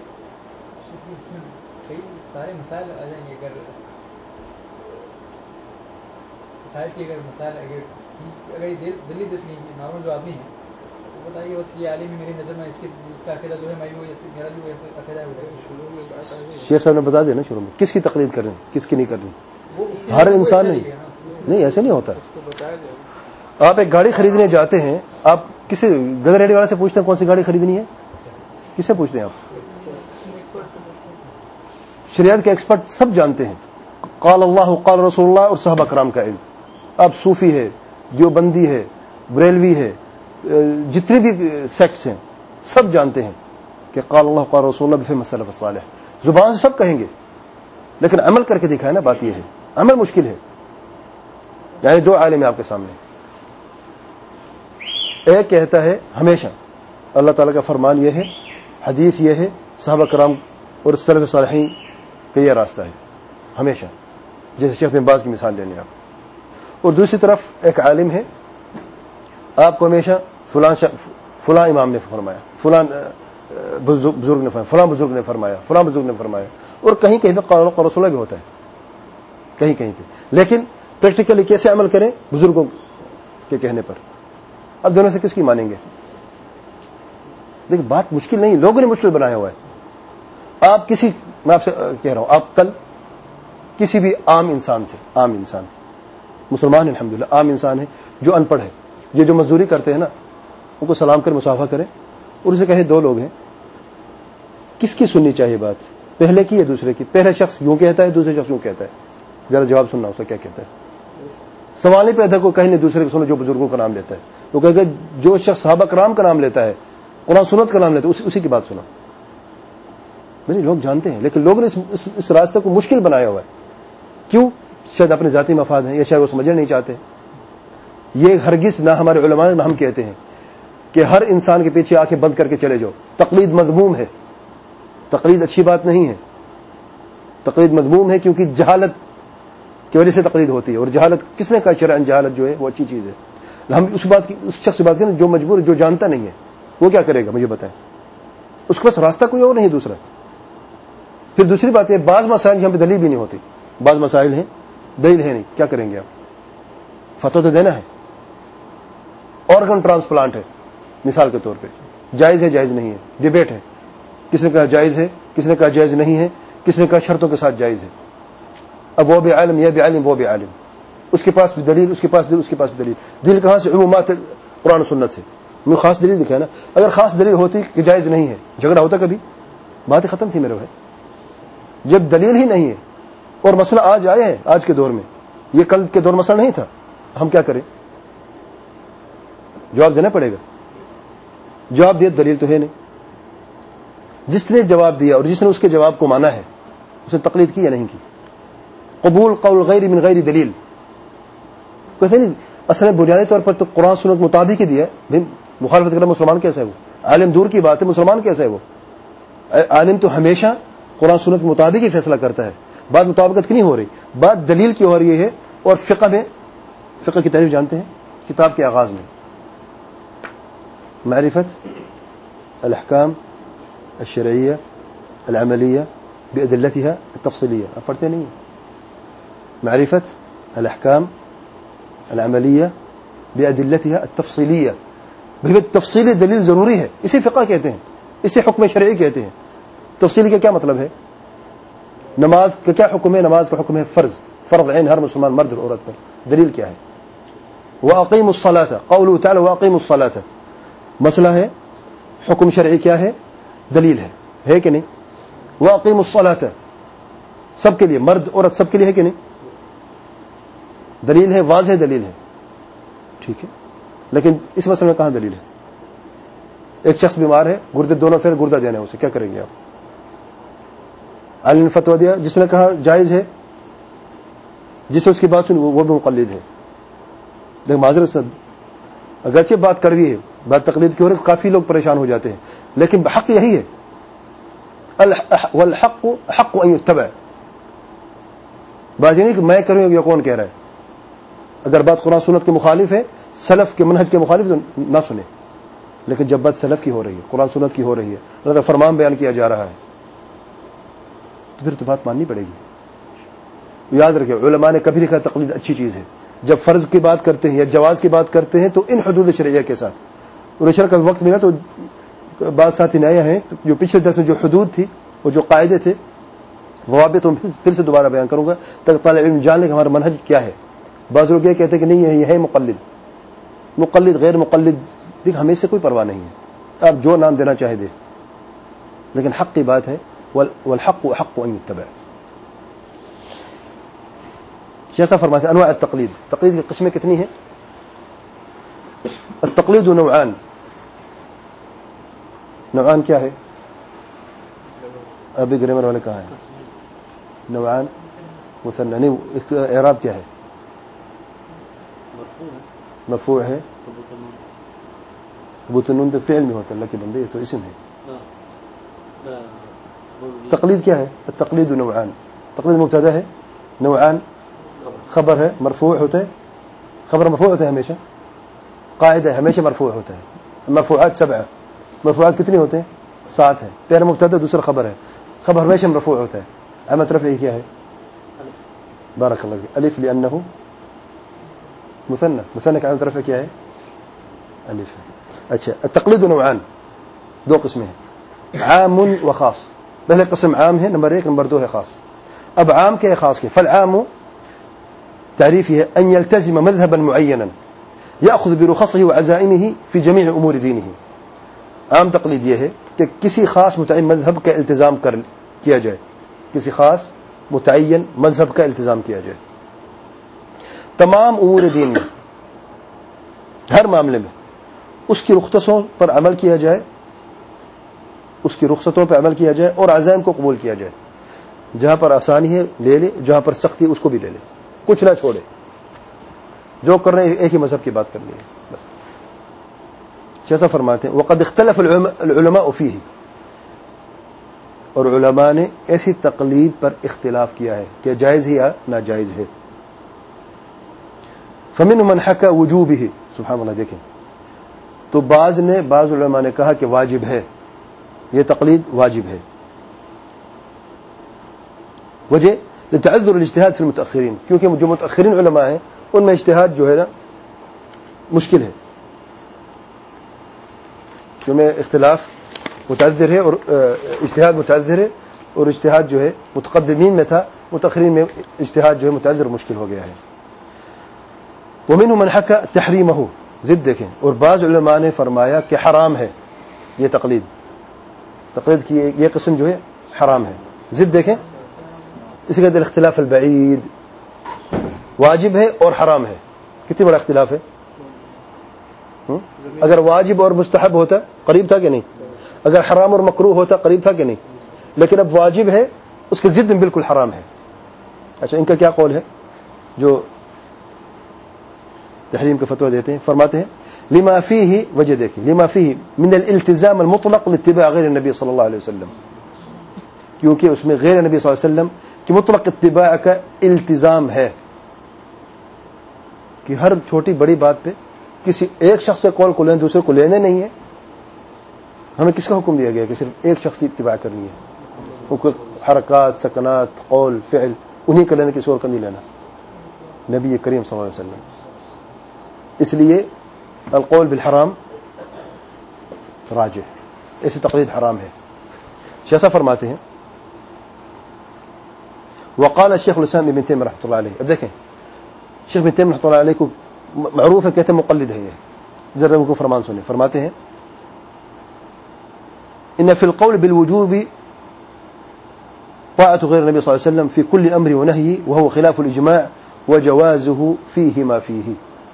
سارے مسائل آ جائیں گے. اگر شاید کہ اگر مسائل اگر اگر یہ دلی دس نارمل جو آدمی ہے تو بتائیے بس یہ عالم میری نظر میں اس کی اس کا عقیدہ جو ہے میں میرا جو عقیدہ ہے. شیخ صاحب نے بتا دیا نا شروع میں کس کی تقلید کر رہے ہیں کس کی نہیں کر رہے. ہر انسان نہیں نہیں ایسے نہیں ہوتا. آپ ایک گاڑی خریدنے جاتے ہیں, آپ کسی گدر ریڈی والے سے پوچھتے ہیں کون سی گاڑی خریدنی ہے, کس سے پوچھتے ہیں آپ؟ شریعت کے ایکسپرٹ سب جانتے ہیں, قال اللہ قال رسول اللہ اور صحابہ کرام کا علم. اب صوفی ہے, دیوبندی ہے, بریلوی ہے, جتنے بھی سیکٹس ہیں سب جانتے ہیں کہ قال اللہ قال رسول اللہ بفہم السلف الصالح. زبان سے سب کہیں گے لیکن عمل کر کے دکھائے نا, بات یہ ہے عمل مشکل ہے. یعنی دو عالم ہیں آپ کے سامنے, ایک کہتا ہے ہمیشہ اللہ تعالیٰ کا فرمان یہ ہے, حدیث یہ ہے, صحابہ کرام اور سلف صالحین کا یہ راستہ ہے ہمیشہ, جیسے شیخ بن باز کی مثال لینے آپ. اور دوسری طرف ایک عالم ہے, آپ کو ہمیشہ فلاں فلاں امام نے فرمایا, فلاں بزرگ نے فرمایا, فلاں بزرگ نے فرمایا, فلاں بزرگ نے فرمایا, اور کہیں کہیں پہ قال اللہ قال رسول اللہ بھی ہوتا ہے کہیں کہیں پہ, لیکن پریکٹیکلی کیسے عمل کریں بزرگوں کے کہنے پر. اب دونوں سے کس کی مانیں گے؟ لیکن بات مشکل نہیں, لوگوں نے مشکل بنایا ہوا ہے. آپ کسی, میں آپ سے کہہ رہا ہوں, آپ کل کسی بھی عام انسان سے, عام انسان مسلمان ہیں الحمدللہ، عام انسان ہے، جو ان پڑھ ہے، یہ جو مزدوری کرتے ہیں نا، ان کو سلام کر مصافحہ کریں اور اسے کہے دو لوگ ہیں، کس کی سننی چاہیے بات، پہلے کی یا دوسرے کی؟ پہلا شخص یوں کہتا ہے، دوسرے شخص یوں کہتا ہے، ذرا جواب سننا اس کا کیا کہتا ہے. سوال نہیں پیدا کو کہیں نہیں دوسرے کو سنو جو بزرگوں کا نام لیتا ہے. وہ کہے گا جو شخص صحابہ کرام کا نام لیتا ہے، قرآن سنت کا نام لیتا ہے، اسی, اسی کی بات سنا. نہیں، لوگ جانتے ہیں لیکن لوگوں نے اس, اس, اس راستے کو مشکل بنایا ہوا ہے. کیوں؟ شاید اپنے ذاتی مفاد ہیں یا شاید وہ سمجھنا نہیں چاہتے. یہ ہرگز نہ ہمارے علماء نہ ہم کہتے ہیں کہ ہر انسان کے پیچھے آنکھیں بند کر کے چلے جاؤ. تقلید مذموم ہے، تقلید اچھی بات نہیں ہے. تقلید مذموم ہے کیونکہ جہالت کی وجہ سے تقلید ہوتی ہے، اور جہالت کس نے کہا شرعاً جہالت جو ہے وہ اچھی چیز ہے. ہم اس بات کی اس شخص کی بات کریں جو مجبور ہے، جو جانتا نہیں ہے، وہ کیا کرے گا مجھے بتائیں. اس کے پاس راستہ کوئی اور نہیں دوسرا. پھر دوسری بات ہے بعض مسائل یہاں پہ دلیل بھی نہیں ہوتی، بعض مسائل ہیں دلیل ہے نہیں، کیا کریں گے آپ؟ فتویٰ تو دینا ہے. آرگن ٹرانسپلانٹ ہے مثال کے طور پہ، جائز ہے جائز نہیں ہے، ڈیبیٹ ہے. کس نے کہا جائز ہے، کس نے کہا جائز نہیں ہے، کس نے کہا شرطوں کے ساتھ جائز ہے. اب وہ بھی عالم، یہ بھی عالم، وہ بھی عالم، اس کے پاس بھی دلیل، اس کے پاس دلیل، اس کے پاس بھی دلیل. دلیل کہاں سے؟ عمومات قرآن و سنت سے. میں خاص دلیل دکھایا نا. اگر خاص دلیل ہوتی کہ جائز نہیں ہے، جھگڑا ہوتا کبھی؟ بات ختم تھی میرے بھائی. جب دلیل ہی نہیں ہے اور مسئلہ آج آئے ہیں، آج کے دور میں، یہ کل کے دور مسئلہ نہیں تھا، ہم کیا کریں؟ جواب دینا پڑے گا. جواب دیا دلیل تو ہے نہیں. جس نے جواب دیا اور جس نے اس کے جواب کو مانا ہے اس نے تقلید کی یا نہیں کی؟ قبول قول غیر من غیر دلیل کہتے نہیں. اصل بنیادی طور پر تو قرآن سنت مطابق ہی دیا ہے. مخالفت کرنا مسلمان کیسا ہے؟ وہ عالم دور کی بات ہے، مسلمان کیسا ہے؟ وہ عالم تو ہمیشہ قرآن سنت کے مطابق ہی فیصلہ کرتا ہے. بات مطابقت کی نہیں ہو رہی، بات دلیل کی ہو رہی ہے. اور فقہ میں، فقہ کی تعریف جانتے ہیں کتاب کے آغاز میں معرفت الاحکام الشرعیہ العملیہ بأدلتها التفصیلیہ. آپ پڑھتے نہیں ہیں؟ معرفت الاحکام العملیہ بأدلتها التفصیلیہ. بھئی تفصیلی دلیل ضروری ہے، اسی فقہ کہتے ہیں، اسی حکم شرعی کہتے ہیں. تفصیلی کا کیا مطلب ہے؟ نماز کا کیا حکم ہے؟ نماز کا حکم ہے فرض، فرض عین ہر مسلمان مرد اور عورت پر. دلیل کیا ہے؟ وَأَقِيمُوا الصَّلَاةَ، قَوْلُهُ تَعَالَى وَأَقِيمُوا الصَّلَاةَ. مسئلہ ہے حکم شرعی کیا ہے؟ دلیل ہے، ہے کہ نہیں؟ وَأَقِيمُوا الصَّلَاةَ سب کے لیے، مرد عورت سب کے لیے ہے کہ نہیں؟ دلیل ہے، واضح دلیل ہے، ٹھیک ہے. لیکن اس مسئلے میں کہاں دلیل ہے؟ ایک شخص بیمار ہے، گردے دونوں پھر گردہ دینا ہے، اسے کیا کریں گے آپ؟ عالم نے فتویٰ دیا، جس نے کہا جائز ہے، جس نے اس کی بات سنی وہ بھی مقلد ہے. دیکھ معذرت سے اگرچہ بات کڑوی ہے، بات تقلید کی ہو رہی، کافی لوگ پریشان ہو جاتے ہیں، لیکن حق یہی ہے. والحق حق ان یتبع. بات یہ نہیں کہ میں کروں یا کون کہہ رہا ہے. اگر بات قرآن سنت کے مخالف ہے، سلف کے منہج کے مخالف، تو نہ سنیں. لیکن جب بات سلف کی ہو رہی ہے، قرآن سنت کی ہو رہی ہے، اللہ کا فرمان بیان کیا جا رہا ہے، تو پھر تو بات ماننی پڑے گی. یاد رکھیں علماء نے کبھی لکھا تقلید اچھی چیز ہے. جب فرض کی بات کرتے ہیں یا جواز کی بات کرتے ہیں تو ان حدود شرعیہ کے ساتھ. اور شرع کا وقت ملا تو بعض ساتھی نئے ہیں جو پچھلے درس میں جو حدود تھی، وہ جو قاعدے تھے، ضوابط تو پھر سے دوبارہ بیان کروں گا تاکہ طالب علم جان لے کہ ہمارا منہج کیا ہے. بعض لوگ یہ کہتے ہیں کہ نہیں یہ ہے مقلد، مقلد غیر مقلد. دیکھ ہمیں سے کوئی پرواہ نہیں ہے، آپ جو نام دینا چاہے دے، لیکن حق کی بات ہے. والحق حق ان یتبع. جیسا فرماتے ہیں انواع التقلید، تقلید کی قسمیں کتنی ہیں؟ التقلید نوعان. نوعان کیا ہے؟ ابھی گرامر والے کہاں ہے؟ نوعان مثنى. نہیں، اعراب کیا ہے؟ مرفوع ہے. ثبوت النون تو فعل میں ہوتا ہے، اللہ کے بندے، تو اسم ہے. تقلید کیا ہے؟ التقلید نوعان. تقلید مبتدا ہے، نوعان خبر ہے، مرفوع ہوتا ہے. خبر مرفوع ہوتا ہے ہمیشہ، قاعدہ ہے ہمیشہ مرفوع ہوتا ہے. مرفوعات سبعہ، مرفوعات کتنے ہوتے ہیں؟ سات ہیں. پہلا مبتدا، دوسرا خبر ہے. خبر ہمیشہ مرفوع ہوتا ہے. علامت رفعہ کیا ہے؟ بارک اللہ فیک، الف، لانه مثنى. مثنى کا علامت رفعہ کیا ہے؟ الف ہے. اچھا، التقلید نوعان، دو قسمیں ہیں، عام و خاص. پہلے قسم عام ہے، نمبر ایک. نمبر دو ہے خاص. اب عام کے خاص کے. فالعام تعریف یہ ہے ان يلتزم مذهبا معينا يأخذ برخصه وعزائمه في جميع امور دينه. عام تقلید یہ ہے کہ کسی خاص متعین مذہب کا التزام کر کیا جائے، کسی خاص متعین مذہب کا التزام کیا جائے تمام امور دین میں، ہر معاملے میں اس کی رخصتوں پر عمل کیا جائے، اس کی رخصتوں پر عمل کیا جائے اور عزائم کو قبول کیا جائے. جہاں پر آسانی ہے لے لے، جہاں پر سختی ہے اس کو بھی لے لے، کچھ نہ چھوڑے. جو کر رہے ہیں ایک ہی مذہب کی بات کرنی ہے بس. جیسا فرماتے ہیں وقد اختلف العلماء فيه، اور علماء نے ایسی تقلید پر اختلاف کیا ہے کہ جائز ہے یا ناجائز ہے. فمن من حكى وجوبه، سبحان اللہ. دیکھیں تو بعض نے بعض علماء نے کہا کہ واجب ہے، یہ تقلید واجب ہے. وجہ لتعذر الاجتهاد في المتأخرين، کیونکہ جو متأخرین علماء ہیں ان میں اجتہاد جو ہے نا مشکل ہے، جو میں اختلاف متعذر ہے اور اجتہاد متعذر ہے، اور اجتہاد جو ہے متقدمین میں تھا، متأخرین میں اجتہاد جو ہے متعذر مشکل ہو گیا ہے. ومنهم من حكى تحریمه، ضد دیکھیں، اور بعض علماء نے فرمایا کہ حرام ہے یہ تقلید، تقلید کی یہ قسم جو ہے حرام ہے. ضد دیکھیں، اسی کا اختلاف البعید، واجب ہے اور حرام ہے. کتنی بڑا اختلاف ہے. اگر واجب اور مستحب ہوتا قریب تھا کہ نہیں، اگر حرام اور مکروہ ہوتا قریب تھا کہ نہیں، لیکن اب واجب ہے اس کے ضد میں بالکل حرام ہے. اچھا ان کا کیا قول ہے جو تحریم کا فتویٰ دیتے ہیں؟ فرماتے ہیں لما فيه، وجہ دیکھیں، لما فيه من الالتزام المطلق لاتباع غیر النبی صلی اللہ علیہ وسلم، کیونکہ اس میں غیر نبی صلی اللہ علیہ وسلم کی مطلق اتباع کا التزام ہے کہ ہر چھوٹی بڑی بات پہ کسی ایک شخص سے قول کو لیں دوسرے کو لینے نہیں ہے. ہمیں کس کا حکم دیا گیا کہ صرف ایک شخص کی اتباع کرنی ہے، ان کو حرکات سکنات قول فعل انہی کا لینا، کسی اور کا نہیں لینا، نبی کریم صلی اللہ علیہ وسلم. اس لیے القول بالحرام راجح، ایسی تقلید حرام ہے. شیسا فرماتے ہیں وقال الشیخ الاسلام ابن تیمیہ رحمۃ اللہ علیہ. اب دیکھیں شیخ ابن تیمیہ رحمۃ اللہ علیہ کو معروف ہے کہتے ہیں مقلد ہے یہ، ذرا ان کو فرمان سنیں. فرماتے ہیں ان فی القول بالوجوب طاعة غير النبي صلى الله عليه وسلم في كل امر ونهي وهو خلاف الاجماع وجوازه فيه ما فيه.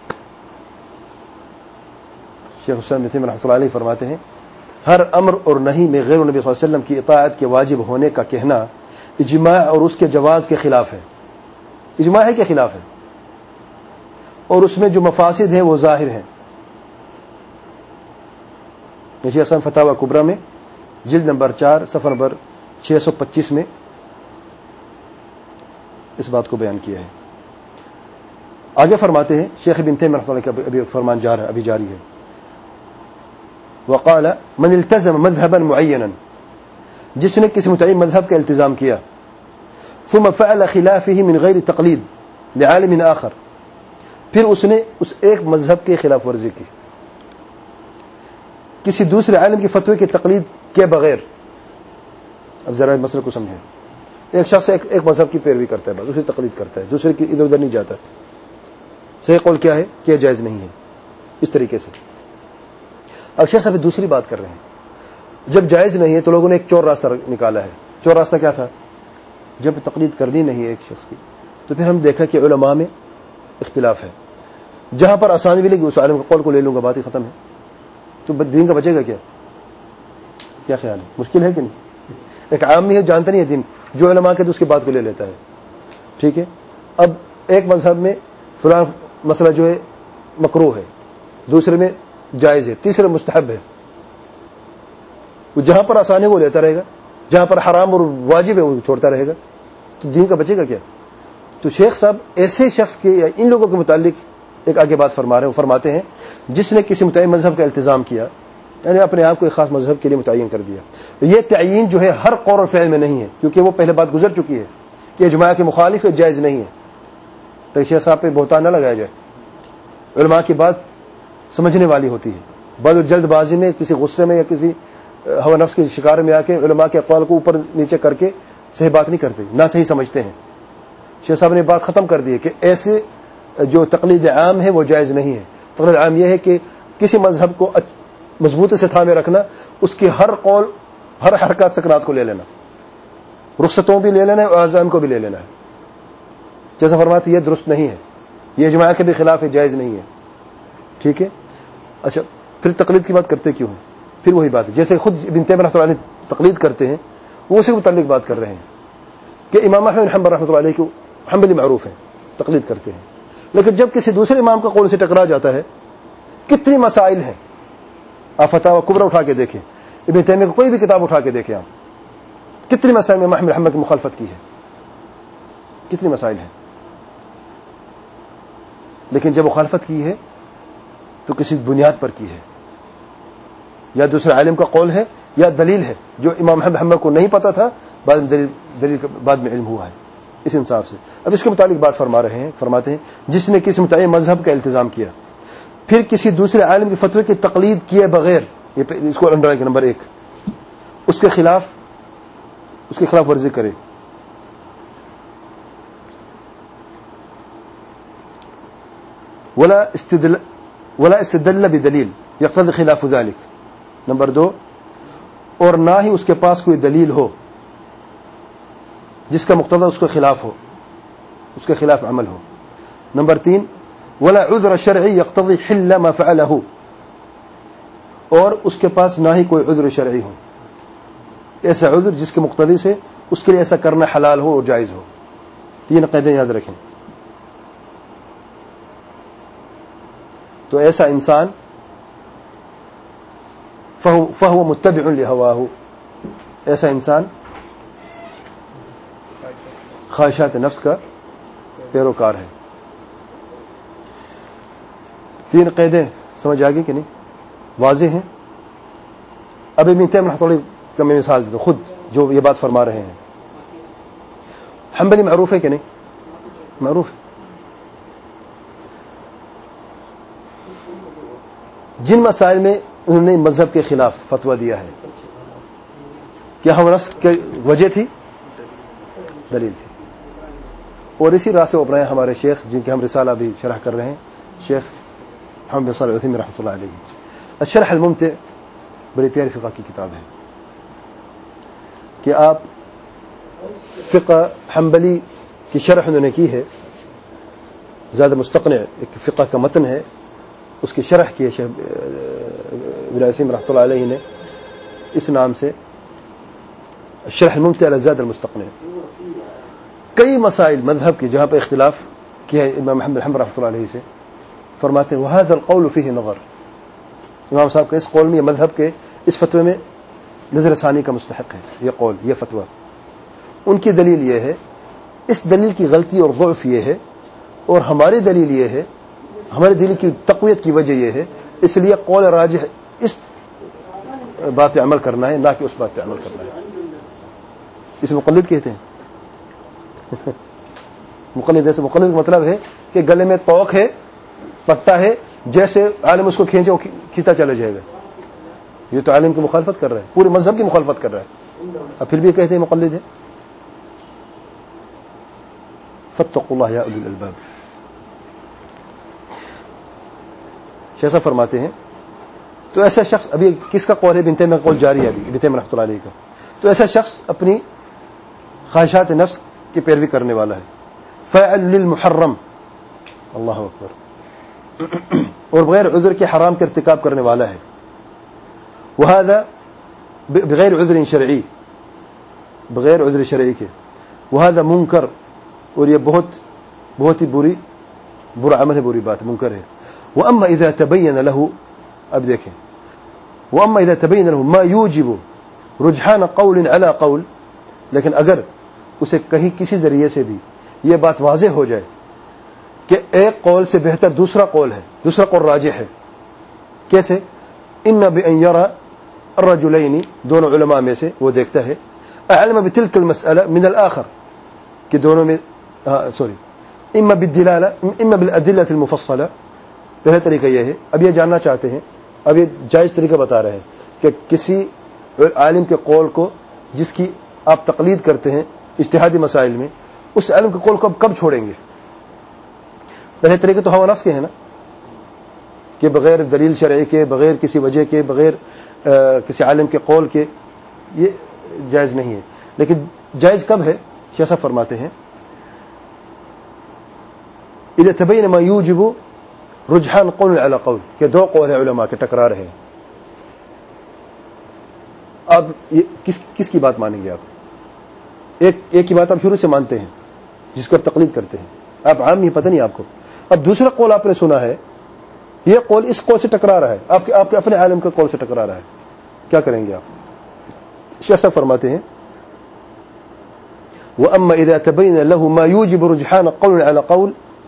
شیخ الاسلام ابن تیمیہ رحمۃ اللہ علیہ فرماتے ہیں ہر امر اور نہی میں غیر النبی صلی اللہ علیہ وسلم کی اطاعت کے واجب ہونے کا کہنا اجماع اور اس کے جواز کے خلاف ہے. اجماع ہے کے خلاف ہے، اور اس میں جو مفاسد ہیں وہ ظاہر ہیں. شیخ الاسلام فتاوی کبریٰ میں جلد نمبر چار صفحہ نمبر چھ سو پچیس میں اس بات کو بیان کیا ہے. آگے فرماتے ہیں شیخ ابن تیمیہ رحمۃ اللہ کا ابھی فرمان جار ہے، ابھی جاری ہے. وقال من التزم مذهبا معينا، جس نے کسی متعین مذہب کا التزام کیا، ثم فعل خلافه من غیر تقلید لعالم آخر، پھر اس نے اس ایک مذہب کے خلاف ورزی کی کسی دوسرے عالم کے فتوے کی تقلید کے بغیر. اب ذرا مسئلہ کو سمجھیں. ایک شخص ایک, ایک مذہب کی پیروی کرتا ہے، بس دوسری تقلید کرتا ہے، دوسرے کی ادھر ادھر نہیں جاتا. صحیح قول کیا ہے کہ جائز نہیں ہے اس طریقے سے. اب شیخ صاحب دوسری بات کر رہے ہیں، جب جائز نہیں ہے تو لوگوں نے ایک چور راستہ نکالا ہے. چور راستہ کیا تھا؟ جب تقلید کرنی نہیں ہے ایک شخص کی تو پھر ہم دیکھا کہ علماء میں اختلاف ہے. جہاں پر آسانی ملے گی اس عالم کے قول کو لے لوں گا، بات ہی ختم ہے. تو دین کا بچے گا کیا؟ کیا خیال ہے؟ مشکل ہے کہ نہیں؟ ایک عامی ہے جانتا نہیں ہے دین، جو علماء کے تو اس کی بات کو لے لیتا ہے. ٹھیک ہے. اب ایک مذہب میں فلاں مسئلہ جو ہے مکروہ ہے، دوسرے میں جائز ہے، تیسرے مستحب ہے. وہ جہاں پر آسانی ہے وہ لیتا رہے گا، جہاں پر حرام اور واجب ہے وہ چھوڑتا رہے گا. تو دین کا بچے گا کیا؟ تو شیخ صاحب ایسے شخص کے یا ان لوگوں کے متعلق ایک آگے بات فرما رہے ہیں. وہ فرماتے ہیں جس نے کسی متعین مذہب کا التزام کیا، یعنی اپنے آپ کو ایک خاص مذہب کے لیے متعین کر دیا. یہ تعین جو ہے ہر قول اور فعل میں نہیں ہے، کیونکہ وہ پہلے بات گزر چکی ہے کہ اجماع کے مخالف جائز نہیں ہے. تو شیخ صاحب پہ بہتان نہ لگایا جائے. علماء کی بات سمجھنے والی ہوتی ہے. بعض جلد بازی میں کسی غصے میں یا کسی ہوا نفس کے شکار میں آ کے علماء کے اقوال کو اوپر نیچے کر کے صحیح بات نہیں کرتے، نہ صحیح سمجھتے ہیں. شیخ صاحب نے بات ختم کر دی ہے کہ ایسے جو تقلید عام ہے وہ جائز نہیں ہے. تقلید عام یہ ہے کہ کسی مذہب کو مضبوطی سے تھامے رکھنا, اس کی ہر قول ہر حرکات سکنات کو لے لینا, رخصتوں بھی لے لینا ہے اور عزائم کو بھی لے لینا ہے. جیسا فرماتے یہ درست نہیں ہے, یہ اجماع کے بھی خلاف ہے, جائز نہیں ہے. ٹھیک ہے. اچھا پھر تقلید کی بات کرتے کیوں ہیں؟ پھر وہی بات ہے جیسے خود ابن تیمیہ رحمۃ اللہ علیہ تقلید کرتے ہیں, وہ اسی کے متعلق بات کر رہے ہیں کہ امام احمد بن حنبل رحمۃ اللہ علیہ کو حنبلی معروف ہیں, تقلید کرتے ہیں. لیکن جب کسی دوسرے امام کا قول سے ٹکرا جاتا ہے, کتنی مسائل ہیں, آپ فتاوی کبریٰ اٹھا کے دیکھیں, ابن تیمیہ کو کوئی بھی کتاب اٹھا کے دیکھیں آپ, کتنی مسائل میں امام احمد کی مخالفت کی ہے, کتنی مسائل ہیں. لیکن جب مخالفت کی ہے تو کسی بنیاد پر کی ہے, یا دوسرے عالم کا قول ہے یا دلیل ہے جو امام احمد حنبل کو نہیں پتا تھا, بعد میں دلیل, دلیل بعد میں علم ہوا ہے, اس انصاف سے. اب اس کے متعلق بات فرما رہے ہیں, فرماتے ہیں جس نے کسی متعین مذہب کا التزام کیا پھر کسی دوسرے عالم کے فتوے کی تقلید کیے بغیر, یہ اس کو انڈر نمبر ایک, اس کے خلاف اس کے خلاف ورزی کرے, ولا استدل ولا استدل بدلیل یقتضی خلاف ذلك. نمبر دو, اور نہ ہی اس کے پاس کوئی دلیل ہو جس کا مقتضی اس کے خلاف ہو, اس کے خلاف عمل ہو. نمبر تین, ولا عذر شرعی یقتضی حل ما فعله, اور اس کے پاس نہ ہی کوئی عذر شرعی ہو, ایسا عذر جس کے مقتضی سے اس کے لیے ایسا کرنا حلال ہو اور جائز ہو. تین قاعدے یاد رکھیں. تو ایسا انسان فہو متبع لہواہ, ایسا انسان خواہشات نفس کا پیروکار ہے. تین قیدیں سمجھ آ گئی کہ نہیں, واضح ہیں. اب ابن تیمیہ رحمۃ اللہ کا میں مثال دیتا ہوں, خود جو یہ بات فرما رہے ہیں. حنبلی معروف ہے کہ نہیں؟ معروف ہے. جن مسائل میں انہوں نے مذہب کے خلاف فتویٰ دیا ہے, کیا ہم رس کی وجہ تھی؟ دلیل تھی. اور اسی راہ سے ابھرے ہیں ہمارے شیخ, جن کے ہم رسالہ بھی شرح کر رہے ہیں, شیخ محمد بن صالح العثیمین رحمۃ اللہ علیہ. الشرح الممتع بڑی پیاری فقہ کی کتاب ہے کہ آپ فقہ حنبلی کی شرح انہوں نے کی ہے, زیادہ مستقنع ایک فقہ کا متن ہے, اس کی شرح کی ہے شیخ ابن عثیمین رحمۃ اللہ علیہ نے اس نام سے, الشرح الممتع علی الزاد المستقنع. کئی مسائل مذہب کی جہاں پہ اختلاف کیا ہے امام احمد بن حنبل رحمۃ اللہ علیہ سے, فرماتے ہیں وهذا القول فيه نظر, امام صاحب کے اس قول میں, یہ مذہب کے اس فتوے میں نظر ثانی کا مستحق ہے. یہ قول, یہ فتویٰ, ان کی دلیل یہ ہے, اس دلیل کی غلطی اور ضعف یہ ہے, اور ہماری دلیل یہ ہے, ہماری دلیل کی تقویت کی وجہ یہ ہے, اس لیے قول راجح اس بات پہ عمل کرنا ہے, نہ کہ اس بات پہ عمل کرنا ہے. اس مقلد کہتے ہیں. مقلد ایسے, مقلد کا مطلب ہے کہ گلے میں توق ہے, پٹا ہے, جیسے عالم اس کو کھینچے وہ کھینچتا چلا جائے گا. یہ تو عالم کی مخالفت کر رہا ہے, پورے مذہب کی مخالفت کر رہا ہے, اب پھر بھی کہتے ہیں مقلد ہے. فاتقوا اللہ یا اولی الالباب. شیخ فرماتے ہیں تو ایسا شخص, ابھی کس کا قول ہے؟ ابن تیمیہ کا قول جاری ہے ابھی, ابن تیمیہ رحمۃ اللہ علیہ کا. تو ایسا شخص اپنی خواہشات نفس کی پیروی کرنے والا ہے, فاعل للمحرم, اللہ اکبر, اور بغیر عذر کے حرام کے ارتکاب کرنے والا ہے. وهذا بغیر عذر شرعی, بغیر عذر شرعی کے. وهذا منکر, اور یہ بہت بہت ہی بری برا عمل ہے, بری بات, منکر ہے. واما اذا تبين له, اب دیکھیں, واما اذا تبين له ما يوجب رجحان قول على قول, لیکن اگر اسے کہیں کسی ذریعے سے بھی یہ بات واضح ہو جائے کہ ایک قول سے بہتر دوسرا قول ہے, دوسرا قول راجح ہے. کیسے؟ ان بان يرى الرجلين, دونوں علماء میں سے وہ دیکھتا ہے, اعلم بتلك المسألة من الاخر, کہ دونوں میں سوری اما بالدلاله اما بالادله المفصله. پہلا طریقہ یہ ہے, اب یہ جاننا چاہتے ہیں, اب یہ جائز طریقہ بتا رہے ہیں کہ کسی عالم کے قول کو جس کی آپ تقلید کرتے ہیں اجتہادی مسائل میں, اس علم کے قول کو اب کب چھوڑیں گے؟ پہلے طریقے تو ہوا نفس کے ہیں نا، کہ بغیر دلیل شرعی کے، بغیر کسی وجہ کے، بغیر کسی عالم کے قول کے یہ جائز نہیں ہے. لیکن جائز کب ہے؟ شیخ صاحب فرماتے ہیں اذا تبین ما یوجب رجحان قول علی قول، کہ دو قول ہیں علماء کے ٹکرا رہے ہیں. اب یہ کس کس کی بات مانیں گے آپ؟ ایک ایک کی بات آپ شروع سے مانتے ہیں جس کو تقلید کرتے ہیں، آپ عام نہیں، پتہ نہیں آپ کو. اب دوسرا قول آپ نے سنا ہے، یہ قول اس قول سے ٹکرا رہا ہے، آپ کے آپ کے اپنے عالم کا قول سے ٹکرا رہا ہے، کیا کریں گے آپ؟ شیخ صاحب فرماتے ہیں وَأَمَّا إِذَا تَبَيْنَ لَهُ مَا يُوجِبُ رُجْحَانَ قَوْلٍ عَلَى قَوْلٍ،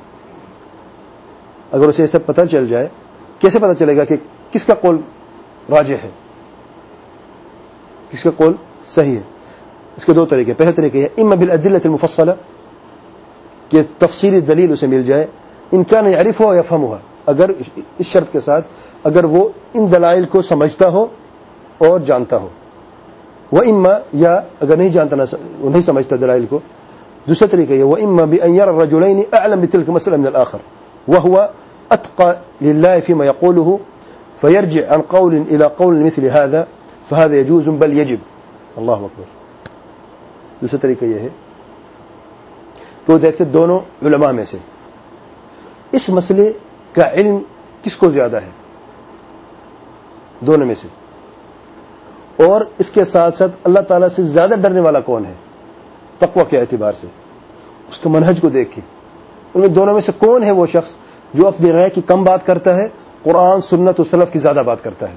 اگر اسے سب پتہ چل جائے، کیسے پتہ چلے گا کہ کس کا قول راجح ہے، کس کا قول صحیح ہے؟ اس کے دو طریقے. پہلا طریقہ ہے اما بالادلة المفصلة، کہ تفصیلی دلیل اسے مل جائے، ان كان يعرفها ويفهمها، اگر اس شرط کے ساتھ اگر وہ ان دلائل کو سمجھتا ہو اور جانتا ہو. وَإِمَّا، یا اگر نہیں جانتا نہیں سمجھتا دلائل کو، دوسرا طریقہ یہ وَإِمَّا بِأَنْ يَرَى الرَّجُلَيْنِ أَعْلَمْ بِتِلْكَ مَسْأَلَةٍ مِنَ الْآخَرِ وَهُوَ أَتْقَى لِلَّهِ فِيمَا يَقُولُهُ فَيَرْجِعْ عَنْ قَوْلٍ إِلَى قَوْلٍ مِثْلِ هَذَا فَهَذَا يَجُوزُ بَلْ يَجِبُ. اللہ اکبر. دوسرا طریقہ یہ ہے کہ وہ دیکھتے دونوں علماء میں سے اس مسئلے کا علم کس کو زیادہ ہے، دونوں میں سے، اور اس کے ساتھ ساتھ اللہ تعالیٰ سے زیادہ ڈرنے والا کون ہے تقوی کے اعتبار سے، اس کے منہج کو دیکھ کے ان میں دونوں میں سے کون ہے وہ شخص جو اپنی رائے کی کم بات کرتا ہے، قرآن سنت و سلف کی زیادہ بات کرتا ہے.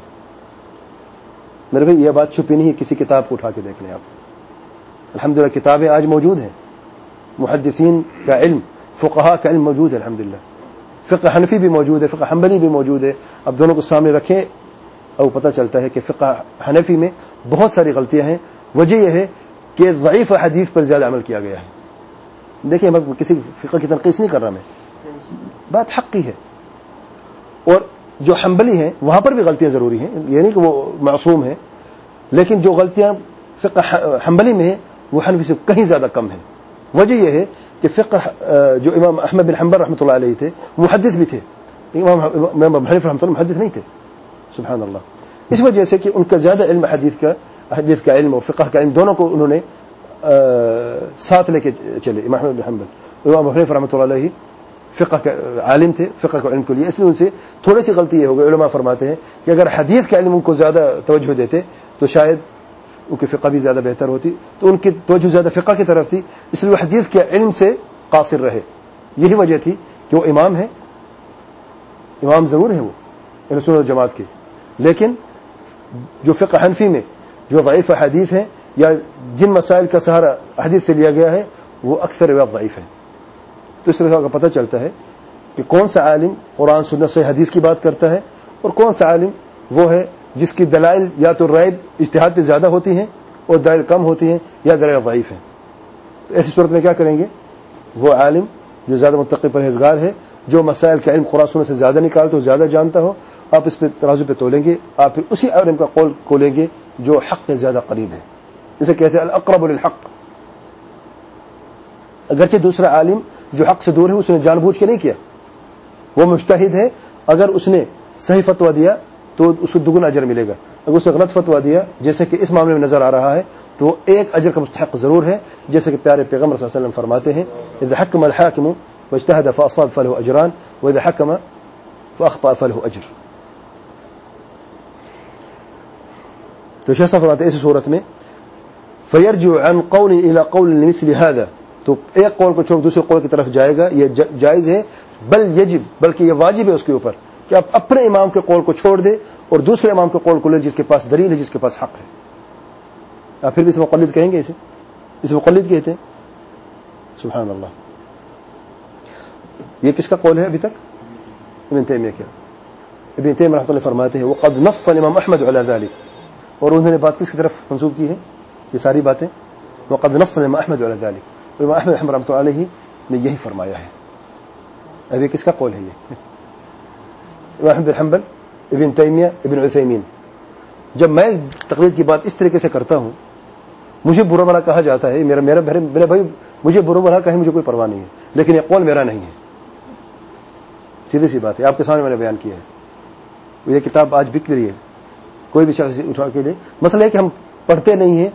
میرے بھائی یہ بات چھپی نہیں ہے، کسی کتاب کو اٹھا کے دیکھ لیں آپ. الحمدللہ کتابیں آج موجود ہیں، محدثین کا علم، فقہاء کا علم موجود ہے الحمدللہ. فقہ حنفی بھی موجود ہے، فقہ حنبلی بھی موجود ہے. اب دونوں کو سامنے رکھیں اور پتہ چلتا ہے کہ فقہ حنفی میں بہت ساری غلطیاں ہیں. وجہ یہ ہے کہ ضعیف حدیث پر زیادہ عمل کیا گیا ہے. دیکھیں میں کسی فقہ کی تنقیص نہیں کر رہا، میں بات حقی ہے. اور جو حنبلی ہیں وہاں پر بھی غلطیاں ضروری ہیں، یہ نہیں کہ وہ معصوم ہیں، لیکن جو غلطیاں فقہ حنبلی میں ہیں وہ حنفی سے کہیں زیادہ کم ہیں. وجہ یہ ہے کہ فقہ جو امام احمد بن حنبل رحمۃ اللہ علیہ تھے محدث بھی تھے، امام امام ابو حنیفہ رحمۃ اللہ محدث نہیں تھے. سبحان اللہ. اس وجہ سے کہ ان کا زیادہ علم حدیث کا حدیث کا علم اور فقہ کا علم دونوں کو انہوں نے ساتھ لے کے چلے. امام احمد بن حنبل، امام ابو حنیفہ رحمۃ اللہ علیہ فقہ کا عالم تھے، فقہ کا علم کے لیے، اس لیے ان سے تھوڑی سی غلطی یہ ہو گئی. علماء فرماتے ہیں کہ اگر حدیث کا علم ان کو زیادہ توجہ دیتے تو شاید ان کی فقہ بھی زیادہ بہتر ہوتی. تو ان کی توجہ زیادہ فقہ کی طرف تھی، اس لیے وہ حدیث کے علم سے قاصر رہے. یہی وجہ تھی کہ وہ امام ہیں، امام ضرور ہیں وہ اہل سنت و جماعت کے، لیکن جو فقہ حنفی میں جو ضعیف حدیث ہیں یا جن مسائل کا سہارا حدیث سے لیا گیا ہے وہ اکثر روایات ضعیف ہیں. تو اس طرح کا پتہ چلتا ہے کہ کون سا عالم قرآن سنت سے حدیث کی بات کرتا ہے اور کون سا عالم وہ ہے جس کی دلائل یا تو رائب اجتہاد پہ زیادہ ہوتی ہیں اور دلائل کم ہوتی ہیں یا دلائل ضعیف ہیں. تو ایسی صورت میں کیا کریں گے؟ وہ عالم جو زیادہ متقی پرہیزگار ہے، جو مسائل کا علم قرآن سنت سے زیادہ نکالتا ہو، زیادہ جانتا ہو، آپ اس پہ ترازو پہ تولیں گے، آپ پھر اسی عالم کا قول کو لیں گے جو حق کے زیادہ قریب ہے. اسے کہتے ہیں الاقرب للحق. اگرچہ دوسرا عالم جو حق سے دور ہے اس نے جان بوجھ کے نہیں کیا، وہ مجتہد ہے، اگر اس نے صحیح فتویٰ دیا تو اس کو دگنا اجر ملے گا. اگر اس نے غلط فتویٰ دیا جیسے کہ اس معاملے میں نظر آ رہا ہے تو وہ ایک اجر کا مستحق ضرور ہے، جیسے کہ پیارے پیغمبر صلی اللہ علیہ وسلم فرماتے ہیں اذا حکم الحاکم واجتہد فاصاب فله اجران واذا حکم فاخطأ فله اجر. تو شیخ صاحب فرماتے ہیں اسی صورت میں فیرجع عن قول الى قول مثل هذا، تو ایک قول کو چھوڑ دوسرے قول کی طرف جائے گا. یہ جائز ہے، بل یجب، بلکہ یہ واجب ہے اس کے اوپر کہ آپ اپنے امام کے قول کو چھوڑ دے اور دوسرے امام کے قول کو لے جس کے پاس دلیل ہے، جس کے پاس حق ہے. آپ پھر بھی اسے مقلد کہیں گے، اسے اسے مقلد کہتے ہیں. سبحان اللہ. یہ کس کا قول ہے ابھی تک؟ ابن تیمیہ کیا. ابن تیمیہ رحمۃ اللہ فرماتے ہیں وقد نص الامام احمد على ذلك، اور انہوں نے بات کس کی طرف منسوب کی ہے یہ ساری باتیں؟ وقد نص الامام احمد على ذلك، امام احمد رحمۃ اللہ علیہ نے یہی فرمایا ہے. ابھی کس کا قول ہے یہ؟ امام احمد بن حنبل، ابن تیمیہ، ابن عثیمین. جب میں تقلید کی بات اس طریقے سے کرتا ہوں مجھے برا بھلا کہا جاتا ہے. میرا میرا میرے بھائی مجھے برو بھلا کہیں مجھے کوئی پرواہ نہیں ہے، لیکن یہ قول میرا نہیں ہے. سیدھی سی بات ہے، آپ کے سامنے میں نے بیان کیا ہے. یہ کتاب آج بک رہی ہے، کوئی بھی شخص اٹھا کے لے. مسئلہ ہے کہ ہم پڑھتے نہیں ہیں،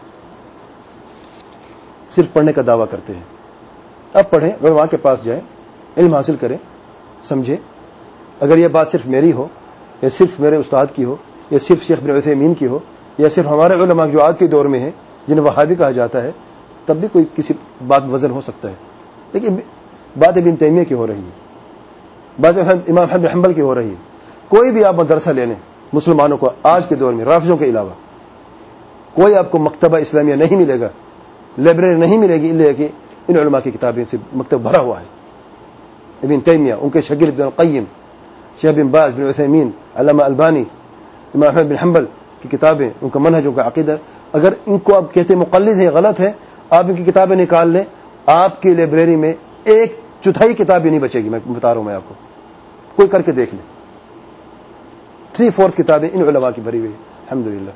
صرف پڑھنے کا دعویٰ کرتے ہیں. اب پڑھیں، علماء کے پاس جائیں، علم حاصل کریں، سمجھیں. اگر یہ بات صرف میری ہو، یا صرف میرے استاد کی ہو، یا صرف شیخ بن عثیمین کی ہو، یا صرف ہمارے علماء جو آج کے دور میں ہیں جنہیں وہابی کہا جاتا ہے، تب بھی کوئی کسی بات وزن ہو سکتا ہے. لیکن بات ابن تیمیہ کی ہو رہی ہے، بات امام احمد بن حنبل کی ہو رہی ہے. کوئی بھی آپ مدرسہ لے لیں مسلمانوں کو آج کے دور میں، رافضوں کے علاوہ کوئی آپ کو مکتبہ اسلامیہ نہیں ملے گا، لائبریری نہیں ملے گی، الا کہ ان علماء کی کتابیں سے مکتب بھرا ہوا ہے. ابن تیمیہ، ان کے شاگرد ابن القیم، شیخ بن باز، بن عثیمین، علامہ البانی، امام احمد بن حنبل کی کتابیں، ان کا منہج، ان کا عقیدہ. اگر ان کو آپ کہتے ہیں مقلد ہیں، غلط ہے، آپ ان کی کتابیں نکال لیں، آپ کی لائبریری میں ایک چوتھائی کتاب بھی نہیں بچے گی. میں بتا رہا ہوں، میں آپ کو کوئی کر کے دیکھ لیں. تھری فورتھ کتابیں ان علماء کی بھری ہوئی ہے الحمدللہ.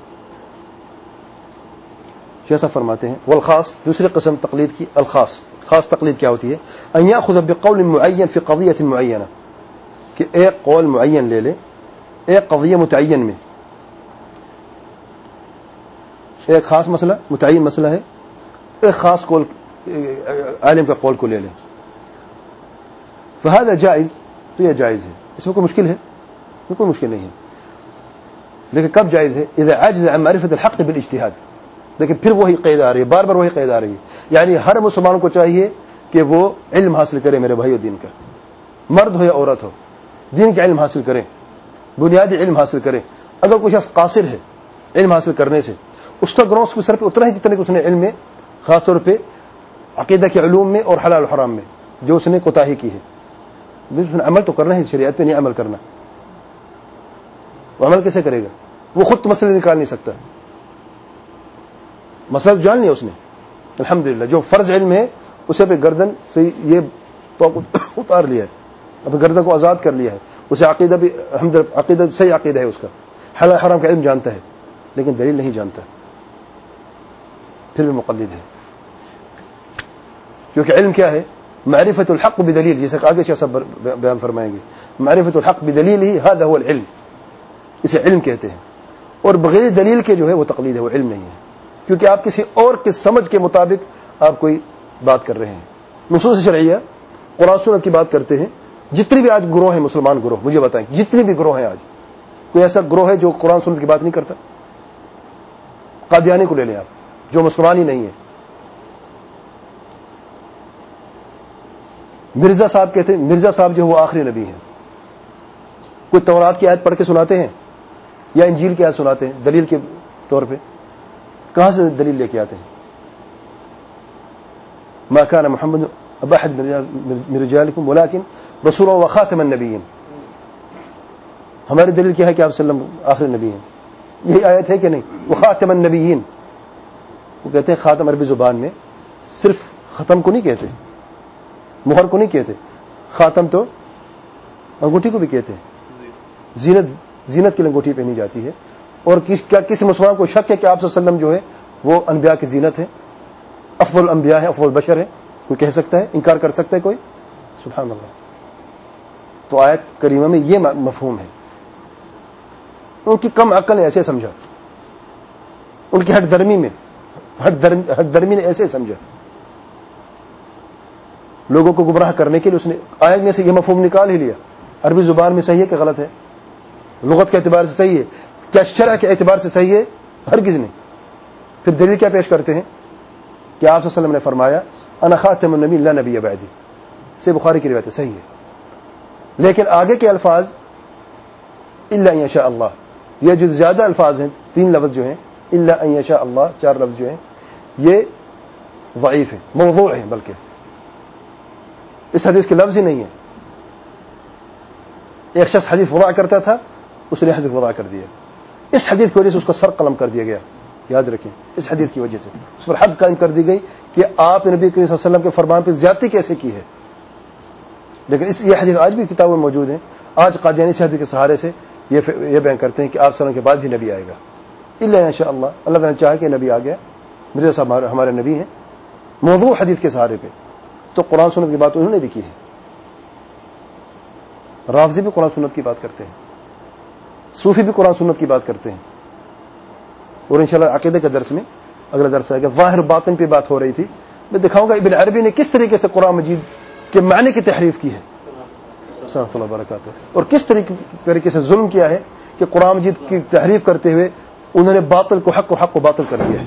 جیسا فرماتے ہیں والخاص، دوسری قسم تقلید کی الخاص. خاص تقلید کیا ہوتی ہے؟ ان یاخذ بقول معین فی قضیہ معینہ، کہ ایک قول معین لے لے ایک قضیہ متعین میں. ایک خاص مسئلہ، متعین مسئلہ ہے، ایک خاص قول عالم کا قول کو لے لیں. فہذا جائز، تو یہ جائز ہے، اس میں کوئی مشکل ہے؟ کوئی مشکل نہیں ہے. لیکن کب جائز ہے؟ اذا عجز عن معرفت الحق بالاجتہاد. لیکن پھر وہی قید آ رہی ہے، بار بار وہی قید آ رہی ہے. یعنی ہر مسلمان کو چاہیے کہ وہ علم حاصل کرے. میرے بھائیو، دین کا، مرد ہو یا عورت ہو، دین کا علم حاصل کریں، بنیادی علم حاصل کریں. اگر کوئی شخص قاصر ہے علم حاصل کرنے سے، اس کا گناہ اس کے سر پہ اتنا ہی جتنے کہ اس نے علم میں، خاص طور پہ عقیدہ کے علوم میں اور حلال و حرام میں جو اس نے کوتاہی کی ہے. اس نے عمل تو کرنا ہے، شریعت پہ نہیں عمل کرنا. وہ عمل کیسے کرے گا؟ وہ خود تو مسئلے نکال نہیں سکتا. مسئلہ تو جان لیا اس نے الحمدللہ. جو فرض علم ہے اسے پہ گردن سے یہ تو اتار لیا ہے، اپنے گردن کو آزاد کر لیا ہے. اسے عقیدہ بھی الحمدللہ عقیدہ صحیح عقیدہ ہے اس کا، حلال حرام کا علم جانتا ہے، لیکن دلیل نہیں جانتا، پھر بھی مقلد ہے. کیونکہ علم کیا ہے؟ معرفت الحق بدلیل، جیسے آگے شیخ صاحب بیان فرمائیں گے. معرفت الحق بدلیل ہی هذا هو العلم، اسے علم کہتے ہیں. اور بغیر دلیل کے جو ہے وہ تقلید ہے، وہ علم نہیں ہے. کیونکہ آپ کسی اور کے سمجھ کے مطابق آپ کوئی بات کر رہے ہیں. نصوص شرعیہ، قرآن سنت کی بات کرتے ہیں. جتنی بھی آج گروہ ہیں مسلمان گروہ، مجھے بتائیں جتنی بھی گروہ ہیں آج، کوئی ایسا گروہ ہے جو قرآن سنت کی بات نہیں کرتا؟ قادیانی کو لے لیں آپ، جو مسلمان ہی نہیں ہے. مرزا صاحب کہتے ہیں، مرزا صاحب جو وہ آخری نبی ہیں. کوئی تورات کی آیت پڑھ کے سناتے ہیں یا انجیل کی آیت سناتے ہیں دلیل کے طور پہ؟ کہاں سے دلیل لے کے آتے ہیں؟ ما كان محمد ابا احد من رجالكم ولكن رسول وخاتم النبیین. ہماری دلیل کیا ہے کہ آپ صلی اللہ علیہ وسلم آخری نبی ہیں؟ یہی آیت ہے کہ نہیں؟ وخاتم النبیین. وہ کہتے ہیں خاتم عربی زبان میں صرف ختم کو نہیں کہتے، مہر کو نہیں کہتے. خاتم تو انگوٹھی کو بھی کہتے ہیں. زینت زینت کی انگوٹھی پہنی جاتی ہے. اور کس کیا کسی مسلمان کو شک ہے کہ آپ صلی اللہ علیہ وسلم جو ہے وہ انبیاء کی زینت ہے، افضل الانبیاء ہے، افضل البشر ہے؟ کوئی کہہ سکتا ہے؟ انکار کر سکتا ہے کوئی؟ سبحان اللہ. تو آیت کریمہ میں یہ مفہوم ہے. ان کی کم عقل نے ایسے سمجھا، ان کی ہٹ درمی میں ہٹ درمی نے ایسے سمجھا. لوگوں کو گمراہ کرنے کے لیے اس نے آیت میں سے یہ مفہوم نکال ہی لیا. عربی زبان میں صحیح ہے کہ غلط ہے؟ لغت کے اعتبار سے صحیح ہے؟ کیا شرع کے اعتبار سے صحیح ہے؟ ہرگز نہیں. پھر دلیل کیا پیش کرتے ہیں کہ آپ صلی اللہ علیہ وسلم نے فرمایا انا خاتم النبی لا نبی بعدی. سے بخاری کی روایت ہے، صحیح ہے. لیکن آگے کے الفاظ الا ان یشاء اللہ، یہ جو زیادہ الفاظ ہیں، تین لفظ جو ہیں الا ان یشاء اللہ، چار لفظ جو ہیں، یہ ضعیف ہے، موضوع ہے. بلکہ اس حدیث کے لفظ ہی نہیں ہے. ایک شخص حدیث وضع کرتا تھا، اس نے حدیث وضع کر دیا. اس حدیث کی وجہ سے اس کا سر قلم کر دیا گیا. یاد رکھیں، اس حدیث کی وجہ سے اس پر حد قائم کر دی گئی کہ آپ نبی کریم صلی اللہ علیہ وسلم کے فرمان پہ زیادتی کیسے کی ہے. لیکن اس یہ حدیث آج بھی کتابوں میں موجود ہیں. آج قادیانی اس حدیث کے سہارے سے یہ یہ بیان کرتے ہیں کہ آپ صلی اللہ علیہ وسلم کے بعد بھی نبی آئے گا. الا ان شاء اللہ، اللہ تعالیٰ نے چاہا کہ نبی آ گیا. مرزا صاحب ہمارے نبی ہیں، موضوع حدیث کے سہارے پہ، تو قرآن سنت کی بات انہوں نے بھی کی ہے. رافضی بھی قرآن سنت کی بات کرتے ہیں، صوفی بھی قرآن سنت کی بات کرتے ہیں. اور انشاءاللہ عقیدے کے درس میں اگلا درس آئے گا، ظاہر باطن پہ بات ہو رہی تھی. میں دکھاؤں گا ابن عربی نے کس طریقے سے قرآن مجید کے معنی کی تحریف کی ہے، سلام اللہ وبرکاتہ، اور کس طریقے سے ظلم کیا ہے کہ قرآن مجید کی تحریف کرتے ہوئے انہوں نے باطل کو حق اور حق کو باطل کر دیا ہے.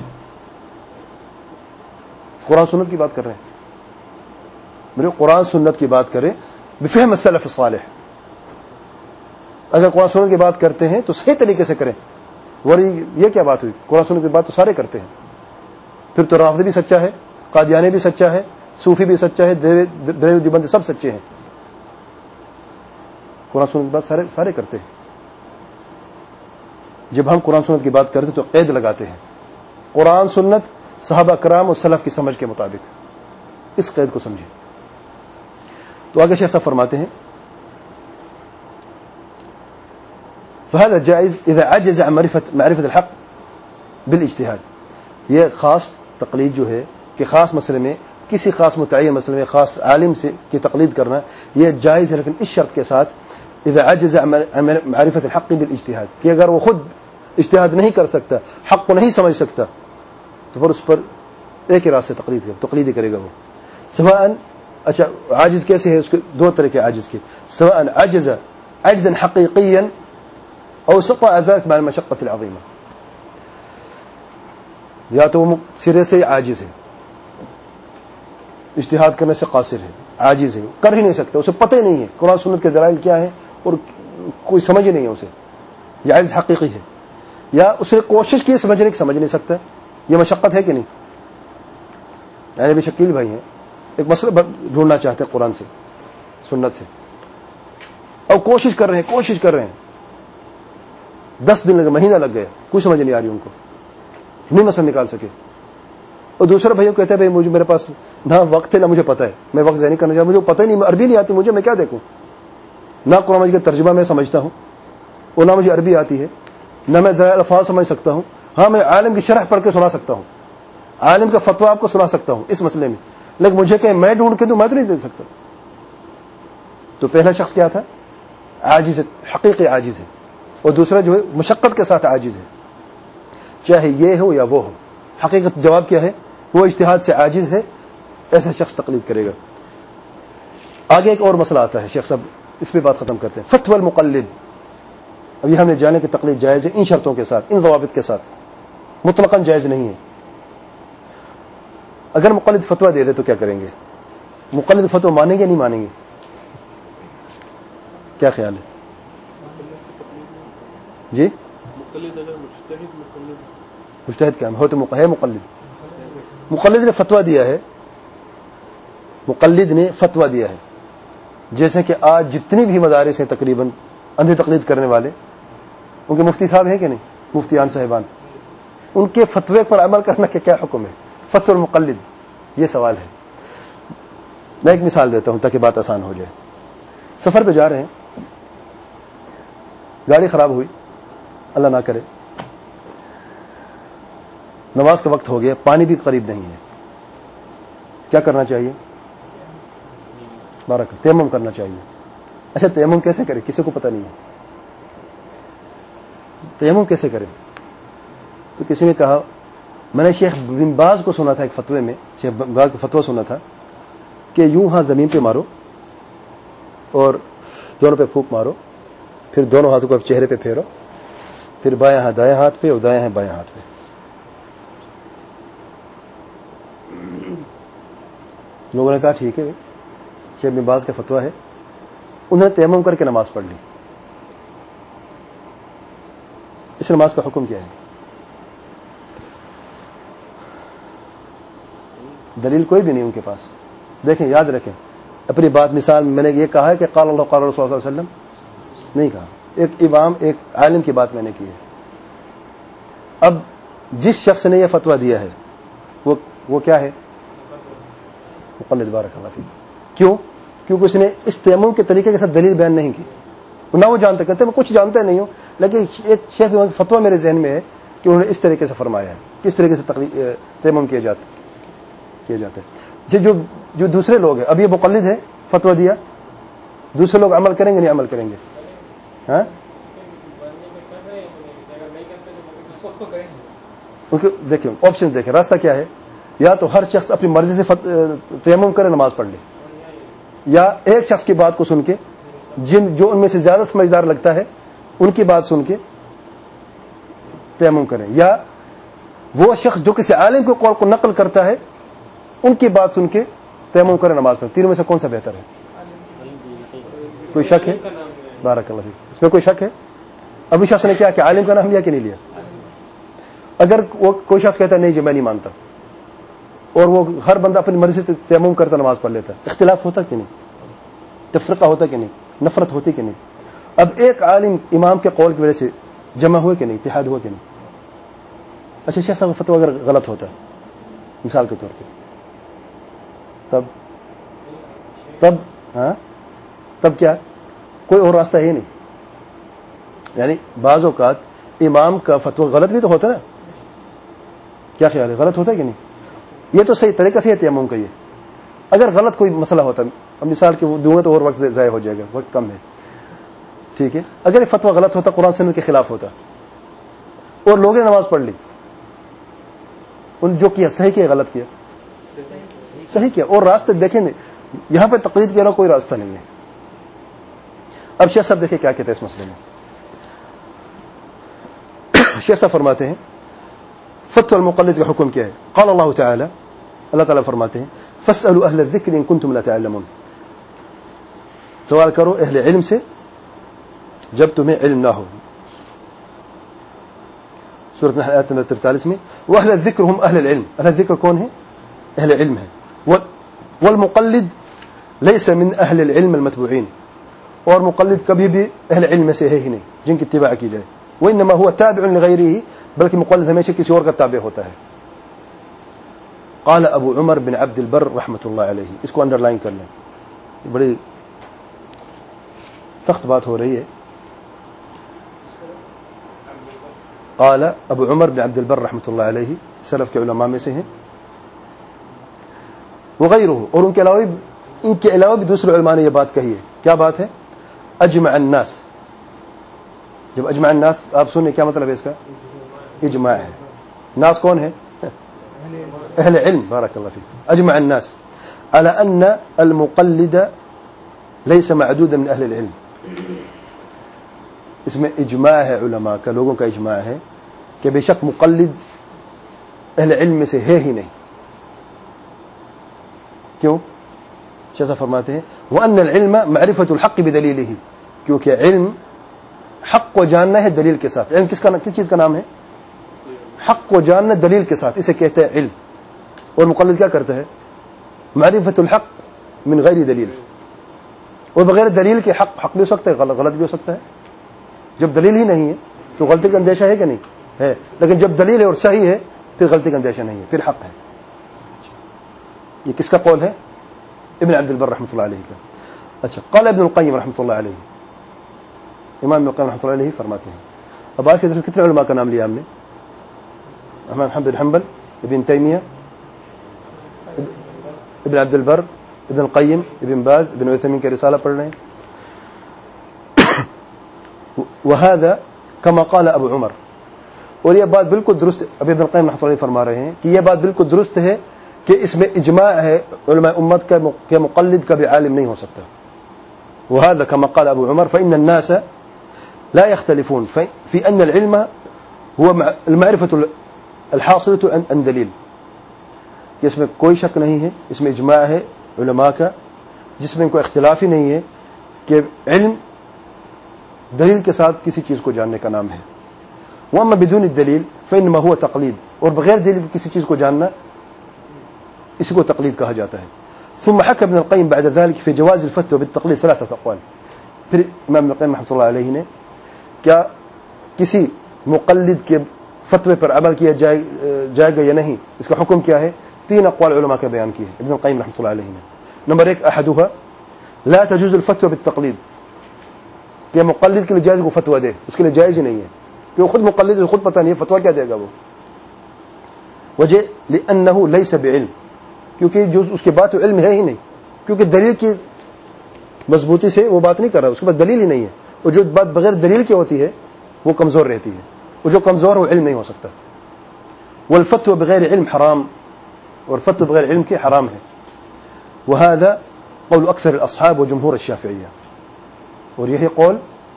قرآن سنت کی بات کر رہے ہیں، میرے قرآن سنت کی بات کریں بفہم السلف الصالح. اگر قرآن سنت کی بات کرتے ہیں تو صحیح طریقے سے کریں، ورنہ یہ کیا بات ہوئی؟ قرآن سنت کی بات تو سارے کرتے ہیں. پھر تو رافضی بھی سچا ہے، قادیانی بھی سچا ہے، صوفی بھی سچا ہے، بریلوی دیوبندی سب سچے ہیں. قرآن سنت کی بات سارے سارے کرتے ہیں. جب ہم قرآن سنت کی بات کرتے ہیں تو قید لگاتے ہیں، قرآن سنت صحابہ کرام اور سلف کی سمجھ کے مطابق. اس قید کو سمجھیں. تو آگے شیخ صاحب فرماتے ہیں فهذا جائز اذا عجز عن معرفت معرفت الحق بالاجتهاد. یہ خاص تقلید جو ہے کہ خاص مسئلے میں کسی خاص متعین مسئلے میں خاص عالم سے کی تقلید کرنا یہ جائز ہے، لیکن اس شرط کے ساتھ اذا عجز عن معرفت الحق بالاجتهاد، کہ اگر وہ خود اجتہاد نہیں کر سکتا، حق کو نہیں سمجھ سکتا، تو پھر اس پر ایک ہی راز سے تقلید کرے تقلید کرے گا وہ. سواء اچھا عاجز کیسے ہے؟ اس کے دو طرح کے عاجز کے، سواء عجز عجزا حقیقیا او سقط ذلك مع المشقة العظيمة. یا تو وہ سرے سے عاجز ہے، اجتہاد کرنے سے قاصر ہے، عاجز ہے، کر ہی نہیں سکتا، اسے پتہ ہی نہیں ہے قرآن سنت کے دلائل کیا ہے اور کوئی سمجھ ہی نہیں ہے اسے، یہ عاجز حقیقی ہے. یا اس نے کوشش کی سمجھنے کی، سمجھ نہیں سکتا. یہ مشقت ہے کہ نہیں؟ یعنی بھی شکیل بھائی ہیں، ایک مسئلہ ڈھونڈنا چاہتے ہیں قرآن سے سنت سے، اور کوشش کر رہے ہیں کوشش کر رہے ہیں دس دن لگے، مہینہ لگ گیا، کوئی سمجھ نہیں آ رہی ان کو، نہیں مسئلہ نکال سکے. اور دوسرا بھائی کہتے ہیں بھائی مجھے میرے پاس نہ وقت ہے نہ مجھے پتہ ہے، میں وقت ضائع نہیں کرنا چاہتا، مجھے پتہ ہی نہیں، عربی نہیں آتی مجھے، میں کیا دیکھوں؟ نہ قرآن مجید کا ترجمہ میں سمجھتا ہوں اور نہ مجھے عربی آتی ہے، نہ میں ذرا الفاظ سمجھ سکتا ہوں. ہاں میں عالم کی شرح پڑھ کے سنا سکتا ہوں، عالم کا فتویٰ آپ کو سنا سکتا ہوں اس مسئلے میں، لیکن مجھے کہ میں ڈھونڈ کے دوں میں تو نہیں دے سکتا. تو پہلا شخص کیا تھا؟ عاجز ہے، حقیقی عاجز ہے. اور دوسرا جو ہے مشقت کے ساتھ عاجز ہے، چاہے یہ ہو یا وہ ہو. حقیقت جواب کیا ہے؟ وہ اجتہاد سے عاجز ہے، ایسا شخص تقلید کرے گا. آگے ایک اور مسئلہ آتا ہے، شیخ صاحب اس پہ بات ختم کرتے ہیں. فتوی المقلد. اب یہ ہم نے جانے کہ تقلید جائز ہے ان شرطوں کے ساتھ، ان ضوابط کے ساتھ، مطلقاً جائز نہیں ہے. اگر مقلد فتویٰ دے دے تو کیا کریں گے؟ مقلد فتویٰ مانیں گے یا نہیں مانیں گے؟ کیا خیال ہے جی؟ مجتہد کیا ہوتے ہے؟ مقلد مقلد نے فتویٰ دیا ہے، مقلد نے فتویٰ دیا ہے. جیسے کہ آج جتنی بھی مدارس ہیں تقریباً اندھی تقلید کرنے والے، ان کے مفتی صاحب ہیں کہ نہیں، مفتیان صاحبان، ان کے فتوے پر عمل کرنا کہ کیا حکم ہے؟ فتوی المقلد، یہ سوال ہے. میں ایک مثال دیتا ہوں تاکہ بات آسان ہو جائے. سفر پہ جا رہے ہیں، گاڑی خراب ہوئی، اللہ نہ کرے، نماز کا وقت ہو گیا، پانی بھی قریب نہیں ہے، کیا کرنا چاہیے؟ بارک تیمم کرنا چاہیے. اچھا تیمم کیسے کرے؟ کسی کو پتہ نہیں ہے تیمم کیسے کرے. تو کسی نے کہا، میں نے شیخ بن باز کو سنا تھا ایک فتوے میں، شیخ بن باز کا فتویٰ سنا تھا کہ یوں ہاں زمین پہ مارو اور دونوں پہ پھونک مارو، پھر دونوں ہاتھوں کو چہرے پہ پھیرو، پھر بایاں ہاتھ دایاں ہاتھ پہ اور دایاں ہاتھ بایاں ہاتھ پہ. لوگوں نے کہا ٹھیک ہے، شیخ بن باز کا فتویٰ ہے. انہوں نے تیمم کر کے نماز پڑھ لی. اس نماز کا حکم کیا ہے؟ دلیل کوئی بھی نہیں ان کے پاس. دیکھیں یاد رکھیں اپنی بات. مثال میں نے یہ کہا ہے کہ قال اللہ قال رسول اللہ صلی اللہ علیہ وسلم نہیں کہا، ایک امام ایک عالم کی بات میں نے کی ہے. اب جس شخص نے یہ فتویٰ دیا ہے وہ وہ کیا ہے؟ مقلد. بارک اللہ فیک. کیوں؟ کیونکہ اس نے اس تیمم کے طریقے کے ساتھ دلیل بیان نہیں کی. نہ وہ جانتے، کہتے میں کچھ جانتا نہیں ہوں، لیکن ایک شیخ فتویٰ میرے ذہن میں ہے کہ انہوں نے اس طریقے سے فرمایا ہے، کس طریقے سے تیمم کیا جاتا ہے. کیا جاتا ہے. جو جو دوسرے لوگ ہیں, اب یہ مقلد ہے, فتویٰ دیا, دوسرے لوگ عمل کریں گے نہیں عمل کریں گے؟ ہاں دیکھیں آپشن دیکھیں, راستہ کیا ہے. یا تو ہر شخص اپنی مرضی سے تیمم کرے, نماز پڑھ لے, یا ایک شخص کی بات کو سن کے, جن جو ان میں سے زیادہ سمجھدار لگتا ہے ان کی بات سن کے تیمم کریں, یا وہ شخص جو کسی عالم کے قول کو نقل کرتا ہے ان کی بات سن کے تیمم کریں, نماز پڑھیں. تینوں میں سے کون سا بہتر ہے؟ کوئی شک ہے؟ بارک اللہ فیک, اس میں کوئی شک ہے؟ ابھی شخص نے کیا کہ عالم کا نام لیا کہ نہیں لیا؟ اگر وہ کوئی شخص کہتا ہے نہیں جی میں نہیں مانتا, اور وہ ہر بندہ اپنی مرضی سے تیمم کرتا نماز پڑھ لیتا, اختلاف ہوتا کہ نہیں؟ تفرقہ ہوتا کہ نہیں؟ نفرت ہوتی کہ نہیں؟ اب ایک عالم امام کے قول کی وجہ سے جمع ہوئے کہ نہیں, اتحاد ہوا کہ نہیں؟ اچھا شیخ صاحب فتویٰ اگر غلط ہوتا ہے مثال کے طور پہ, تب تب ہاں تب کیا کوئی اور راستہ ہے نہیں؟ یعنی بعض اوقات امام کا فتویٰ غلط بھی تو ہوتا ہے نا, کیا خیال ہے, غلط ہوتا ہے کہ نہیں؟ یہ تو صحیح طریقہ سے ہے تیمم کا. یہ اگر غلط کوئی مسئلہ ہوتا, اب مثال کے دوں گا تو اور وقت ضائع ہو جائے گا, وقت کم ہے, ٹھیک ہے. اگر یہ فتویٰ غلط ہوتا, قرآن سنت کے خلاف ہوتا, اور لوگوں نے نماز پڑھ لی, ان جو کیا صحیح کیا غلط کیا؟ صحیح کیا. اور راستے دیکھیں, یہاں پہ تقلید کے علاوہ کوئی راستہ نہیں ہے. اب شیخ صاحب دیکھیں کیا کہتے ہیں اس مسئلے میں. شیخ صاحب فرماتے ہیں فتوى المقلد کا حکم کیا ہے. قال اللہ تعالی, اللہ تعالیٰ فرماتے ہیں فاسألوا اہل الذکر ان کنتم لا تعلمون, سوال کرو اہل علم سے جب تمہیں علم نہ ہو. سورۃ النحل آیت نمبر تینتالیس میں, واہل الذکر هم اہل العلم, اہل الذکر کون ہے؟ اہل علم ہے. والمقلد ليس من اہل العلم المتبوعین, اور مقلد کبھی بھی اہل علم میں سے ہے ہی نہیں جن کی اتباع کی جائے. وانما هو تابع لغیره, بلکہ مقلد ہمیشہ کسی اور کا تابع ہوتا ہے. قال ابو عمر بن عبد البر رحمۃ اللہ علیہ, اس کو انڈر لائن کر لیں, بڑی سخت بات ہو رہی ہے. قال ابو عمر بن عبد البر رحمۃ اللہ علیہ سلف کے علماء میں سے ہیں. وغیرہ, اور ان کے علاوہ ان کے علاوہ بھی دوسرے علماء نے یہ بات کہی ہے. کیا بات ہے؟ اجمع الناس. جب اجمع الناس آپ سنیں کیا مطلب ہے اس کا؟ اجماع ہے. ناس کون ہے؟ اہل علم. بارک اللہ فیک. اجمع الناس على ان المقلد ليس معدودا من اہل العلم. اس میں اجماع ہے علماء کا, لوگوں کا اجماع ہے کہ بے شک مقلد اہل علم میں سے ہے ہی نہیں. کیوں؟ شیخ فرماتے ہیں وان العلم معرفة الحق بدلیلہ, کیونکہ علم حق کو جاننا ہے دلیل کے ساتھ. علم کس کا کس چیز کا نام ہے؟ حق کو جاننا دلیل کے ساتھ, اسے کہتے ہیں علم. اور مقلد کیا کرتا ہے؟ معرفت الحق من غیر دلیل, اور بغیر دلیل کے حق حق بھی ہو سکتا ہے, غلط بھی ہو سکتا ہے. جب دلیل ہی نہیں ہے تو غلطی کا اندیشہ ہے کہ نہیں ہے, لیکن جب دلیل ہے اور صحیح ہے پھر غلطی کا اندیشہ نہیں ہے, پھر حق ہے. یہ کس کا قول ہے؟ ابن عبد البر رحمۃ اللہ علیہ کا. اچھا, قال ابن القیم رحمۃ اللہ علیہ, امام ابن القیم رحمۃ اللہ علیہ فرماتے ہیں. اب آج کے درس کتنے علماء کا نام لیا ہم نے؟ احمد بن حنبل, ابن تیمیہ, ابن عبد البر, ابن القیم, ابن باز, ابن عثیمین کے رسالہ پڑھ رہے ہیں. وهذا كما قال ابو عمر, اور یہ بات بالکل درست, ابن القیم رحمۃ اللہ فرما رہے ہیں کہ یہ بات بالکل درست ہے کہ اس میں اجماع ہے علماء امت کا کہ مقلد کا بھی عالم نہیں ہو سکتا. وهذا كما قال ابو عمر فإن الناس لا يختلفون في أن العلم هو المعرفة الحاصلة عن دلیل. اس میں کوئی شک نہیں ہے, اس میں اجماع ہے علماء کا جس میں کوئی اختلاف ہی نہیں ہے کہ علم دلیل کے ساتھ کسی چیز کو جاننے کا نام ہے. وَأَمَّا بِدُونِ الدَّلِيلِ فَإِنَّمَا هُوَ تَقْلِيد, اور بغیر دلیل کسی چیز کو جاننا اسی کو تقلید کہا جاتا ہے. ثم حكى ابن القيم بعد ذلك في جواز الفتوى بالتقليد ثلاثة أقوال. پھر امام ابن القیم رحمۃ اللہ علیہ نے کیا کسی مقلد کے فتوے پر عمل کیا جائے, جائے گا یا نہیں, اس کا حکم کیا ہے, تین اقوال علماء کے بیان کیے ابن القیم رحمۃ اللہ علیہ نے. نمبر ایک, احدها لا تجوز الفتوى بالتقلید, کہ مقلد کے لیے جائز کو فتویٰ دے, اس کے لیے جائز ہی نہیں ہے, کہ وہ خود مقلد خود پتہ نہیں ہے فتویٰ کیا دے گا وہ. وجہ لأنه ليس بعلم, کیونکہ جو اس کے بعد تو علم ہے ہی نہیں, کیونکہ دلیل کی مضبوطی سے وہ بات نہیں کر رہا, اس کے بعد دلیل ہی نہیں ہے, اور جو بات بغیر دلیل کی ہوتی ہے وہ کمزور رہتی ہے, اور جو کمزور وہ علم نہیں ہو سکتا. والفتوى بغیر علم حرام, اور فتوى بغیر علم کے حرام ہے. وهذا قول اکثر الاصحاب وجمهور الشافعیہ, اور یہی قول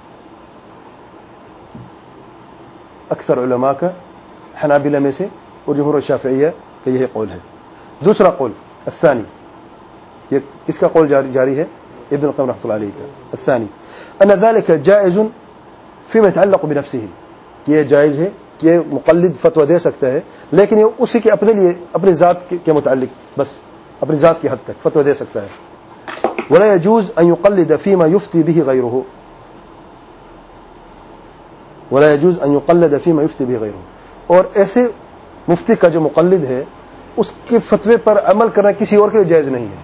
اکثر علماء کا حنابلہ میں سے اور جمہور الشافعیہ کا یہی قول ہے. دوسرا قول الثانی, یہ کس کا قول جاری, جاری ہے؟ ابن القیم رحمۃ اللہ علیہ کا. الثانی ان ذلك جائز فيما يتعلق بنفسه, یہ جائز ہے کہ یہ مقلد فتویٰ دے سکتا ہے, لیکن یہ اسی کے اپنے لیے اپنی ذات کے متعلق, بس اپنی ذات کی حد تک فتویٰ دے سکتا ہے. ولا يجوز ان يقلد فيما يفتي به غيره, ولا يجوز ان يقلد فيما يفتي به غيره, اور ایسے مفتی کا جو مقلد ہے اس کے فتوے پر عمل کرنا کسی اور کے لیے جائز نہیں ہے.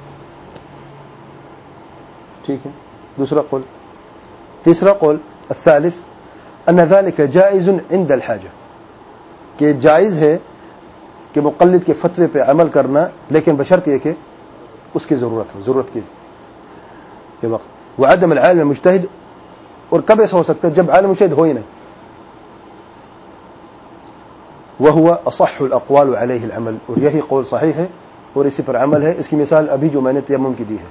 ٹھیک ہے, دوسرا قول. تیسرا قول الثالث ان ذلك جائز عند الحاجہ, کہ جائز ہے کہ مقلد کے فتوے پہ عمل کرنا, لیکن بشرط یہ کہ اس کی ضرورت ہو, ضرورت کے وقت. وعدم العالم المجتہد, اور کب ایسا ہو سکتا ہے؟ جب عالم مجتہد ہو ہی نہیں. وهو اصح الاقوال عليه العمل, اور یہی قول صحیح ہے اور اسی پر عمل ہے. اس کی مثال ابھی جو میں نے تیمم کی دی ہے.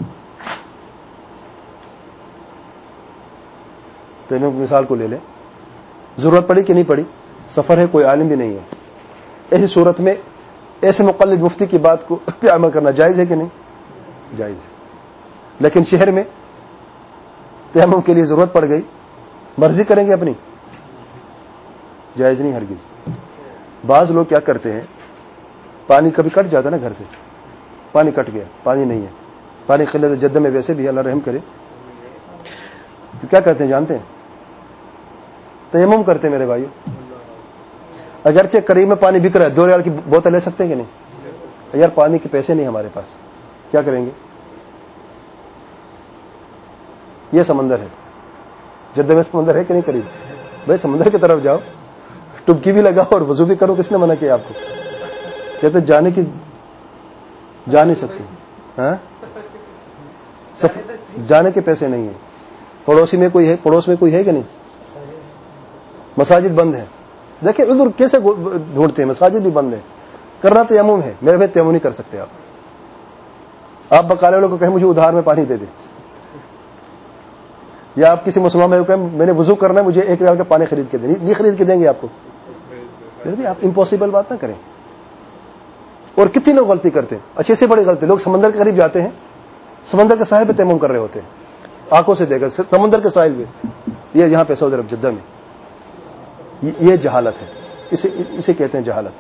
تیمم کی مثال کو لے لیں, ضرورت پڑی کہ نہیں پڑی, سفر ہے, کوئی عالم بھی نہیں ہے, ایسی صورت میں ایسے مقلد مفتی کی بات کو پہ عمل کرنا جائز ہے کہ نہیں؟ جائز ہے. لیکن شہر میں تیمم کے لیے ضرورت پڑ گئی, مرضی کریں گے اپنی, جائز نہیں ہرگز. بعض لوگ کیا کرتے ہیں, پانی کبھی کٹ جاتا نا گھر سے, پانی کٹ گیا, پانی نہیں ہے, پانی قلت جدہ میں ویسے بھی اللہ رحم کرے, تو کیا کرتے ہیں جانتے ہیں؟ تیمم کرتے ہیں میرے بھائیو. اگرچہ قریب میں پانی بک رہا ہے, دو ریال کی بوتل لے سکتے ہیں کہ نہیں؟ یار پانی کے پیسے نہیں ہمارے پاس, کیا کریں گے؟ یہ سمندر ہے, جدہ میں سمندر ہے کہ نہیں قریب؟ بھائی سمندر کی طرف جاؤ, ٹبکی بھی لگاؤ اور وضو بھی کرو. کس نے منع کیا آپ کو؟ کہتے جانے کی جا نہیں سکتے, ہاں جانے کے پیسے نہیں ہیں. پڑوسی میں کوئی ہے, پڑوس میں کوئی ہے کہ نہیں؟ مساجد بند ہے. دیکھیں عذر کیسے ڈھونڈتے ہیں, مساجد بھی بند ہے. کرنا تیمم ہے, میرے بھائی تیمم نہیں کر سکتے آپ. آپ بکالے والوں کو کہیں مجھے ادھار میں پانی دے دیں, یا آپ کسی مسلمان میں کہیں میں نے وضو کرنا ہے, مجھے ایک ریال کا پانی خرید کے دیں. نہیں خرید کے دیں گے آپ کو, پھر بھی آپ امپاسبل بات نہ کریں. اور کتنی لوگ غلطی کرتے ہیں, اچھے سے بڑی غلطی. لوگ سمندر کے قریب جاتے ہیں, سمندر کے ساحل پہ تیمم کر رہے ہوتے ہیں, آنکھوں سے دیکھ کر سمندر کے ساحل پہ. یہ یہاں پہ سعودی عرب جدہ میں, یہ جہالت ہے, اسے اسے کہتے ہیں جہالت.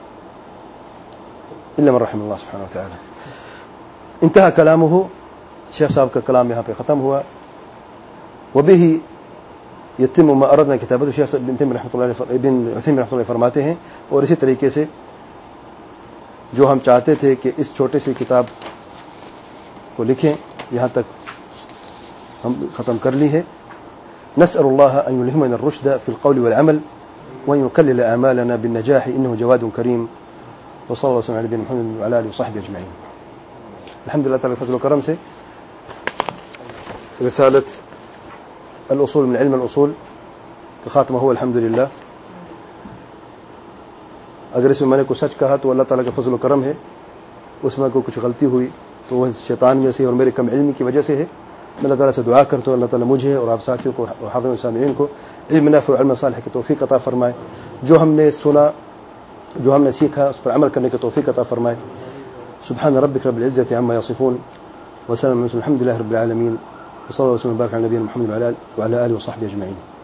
الا من رحم اللہ سبحانہ وتعالی. انتہا کلامہ, شیخ صاحب کا کلام یہاں پہ ختم ہوا. وبه يتم ما اردنا كتابته. شیخ ابن تیمیہ رحمۃ اللہ ابن عثیمین رحمۃ اللہ فرماتے ہیں, اور اسی طریقے سے جو ہم چاہتے تھے کہ اس چھوٹے سی کتاب کو لکھیں, یہاں تک ہم ختم کر لی ہے. نسأل الله أن يلهمنا الرشد في القول والعمل وأن يكلل آمالنا بالنجاح إنه جواد كريم. وصلى الله وسلم على نبينا محمد وعلى آله وصحبه أجمعين. الحمد لله تعالى فضل وكرم سے رسالة الأصول من علم الأصول کا خاتمہ ہوا الحمد للہ. اگر اس میں میں نے کچھ سچ کہا تو اللہ تعالیٰ کا فضل و کرم ہے, اس میں کوئی کچھ غلطی ہوئی تو وہ شیطان میں سے اور میرے کم علمی کی وجہ سے ہے. میں اللہ تعالیٰ سے دعا کرتا ہوں اللہ تعالیٰ مجھے اور آپ ساتھیوں کو اور حاضرین سامعین کو علم نافع اور علم صالح کی توفیق عطا فرمائے. جو ہم نے سنا, جو ہم نے سیکھا, اس پر عمل کرنے کی توفیق عطا فرمائے. سبحان ربک رب العزة عما یصفون وسلام الحمد لله رب العالمین. وصلی اللہ وسلم وبارک علی نبینا محمد وعلى آله وصحبه اجمعین.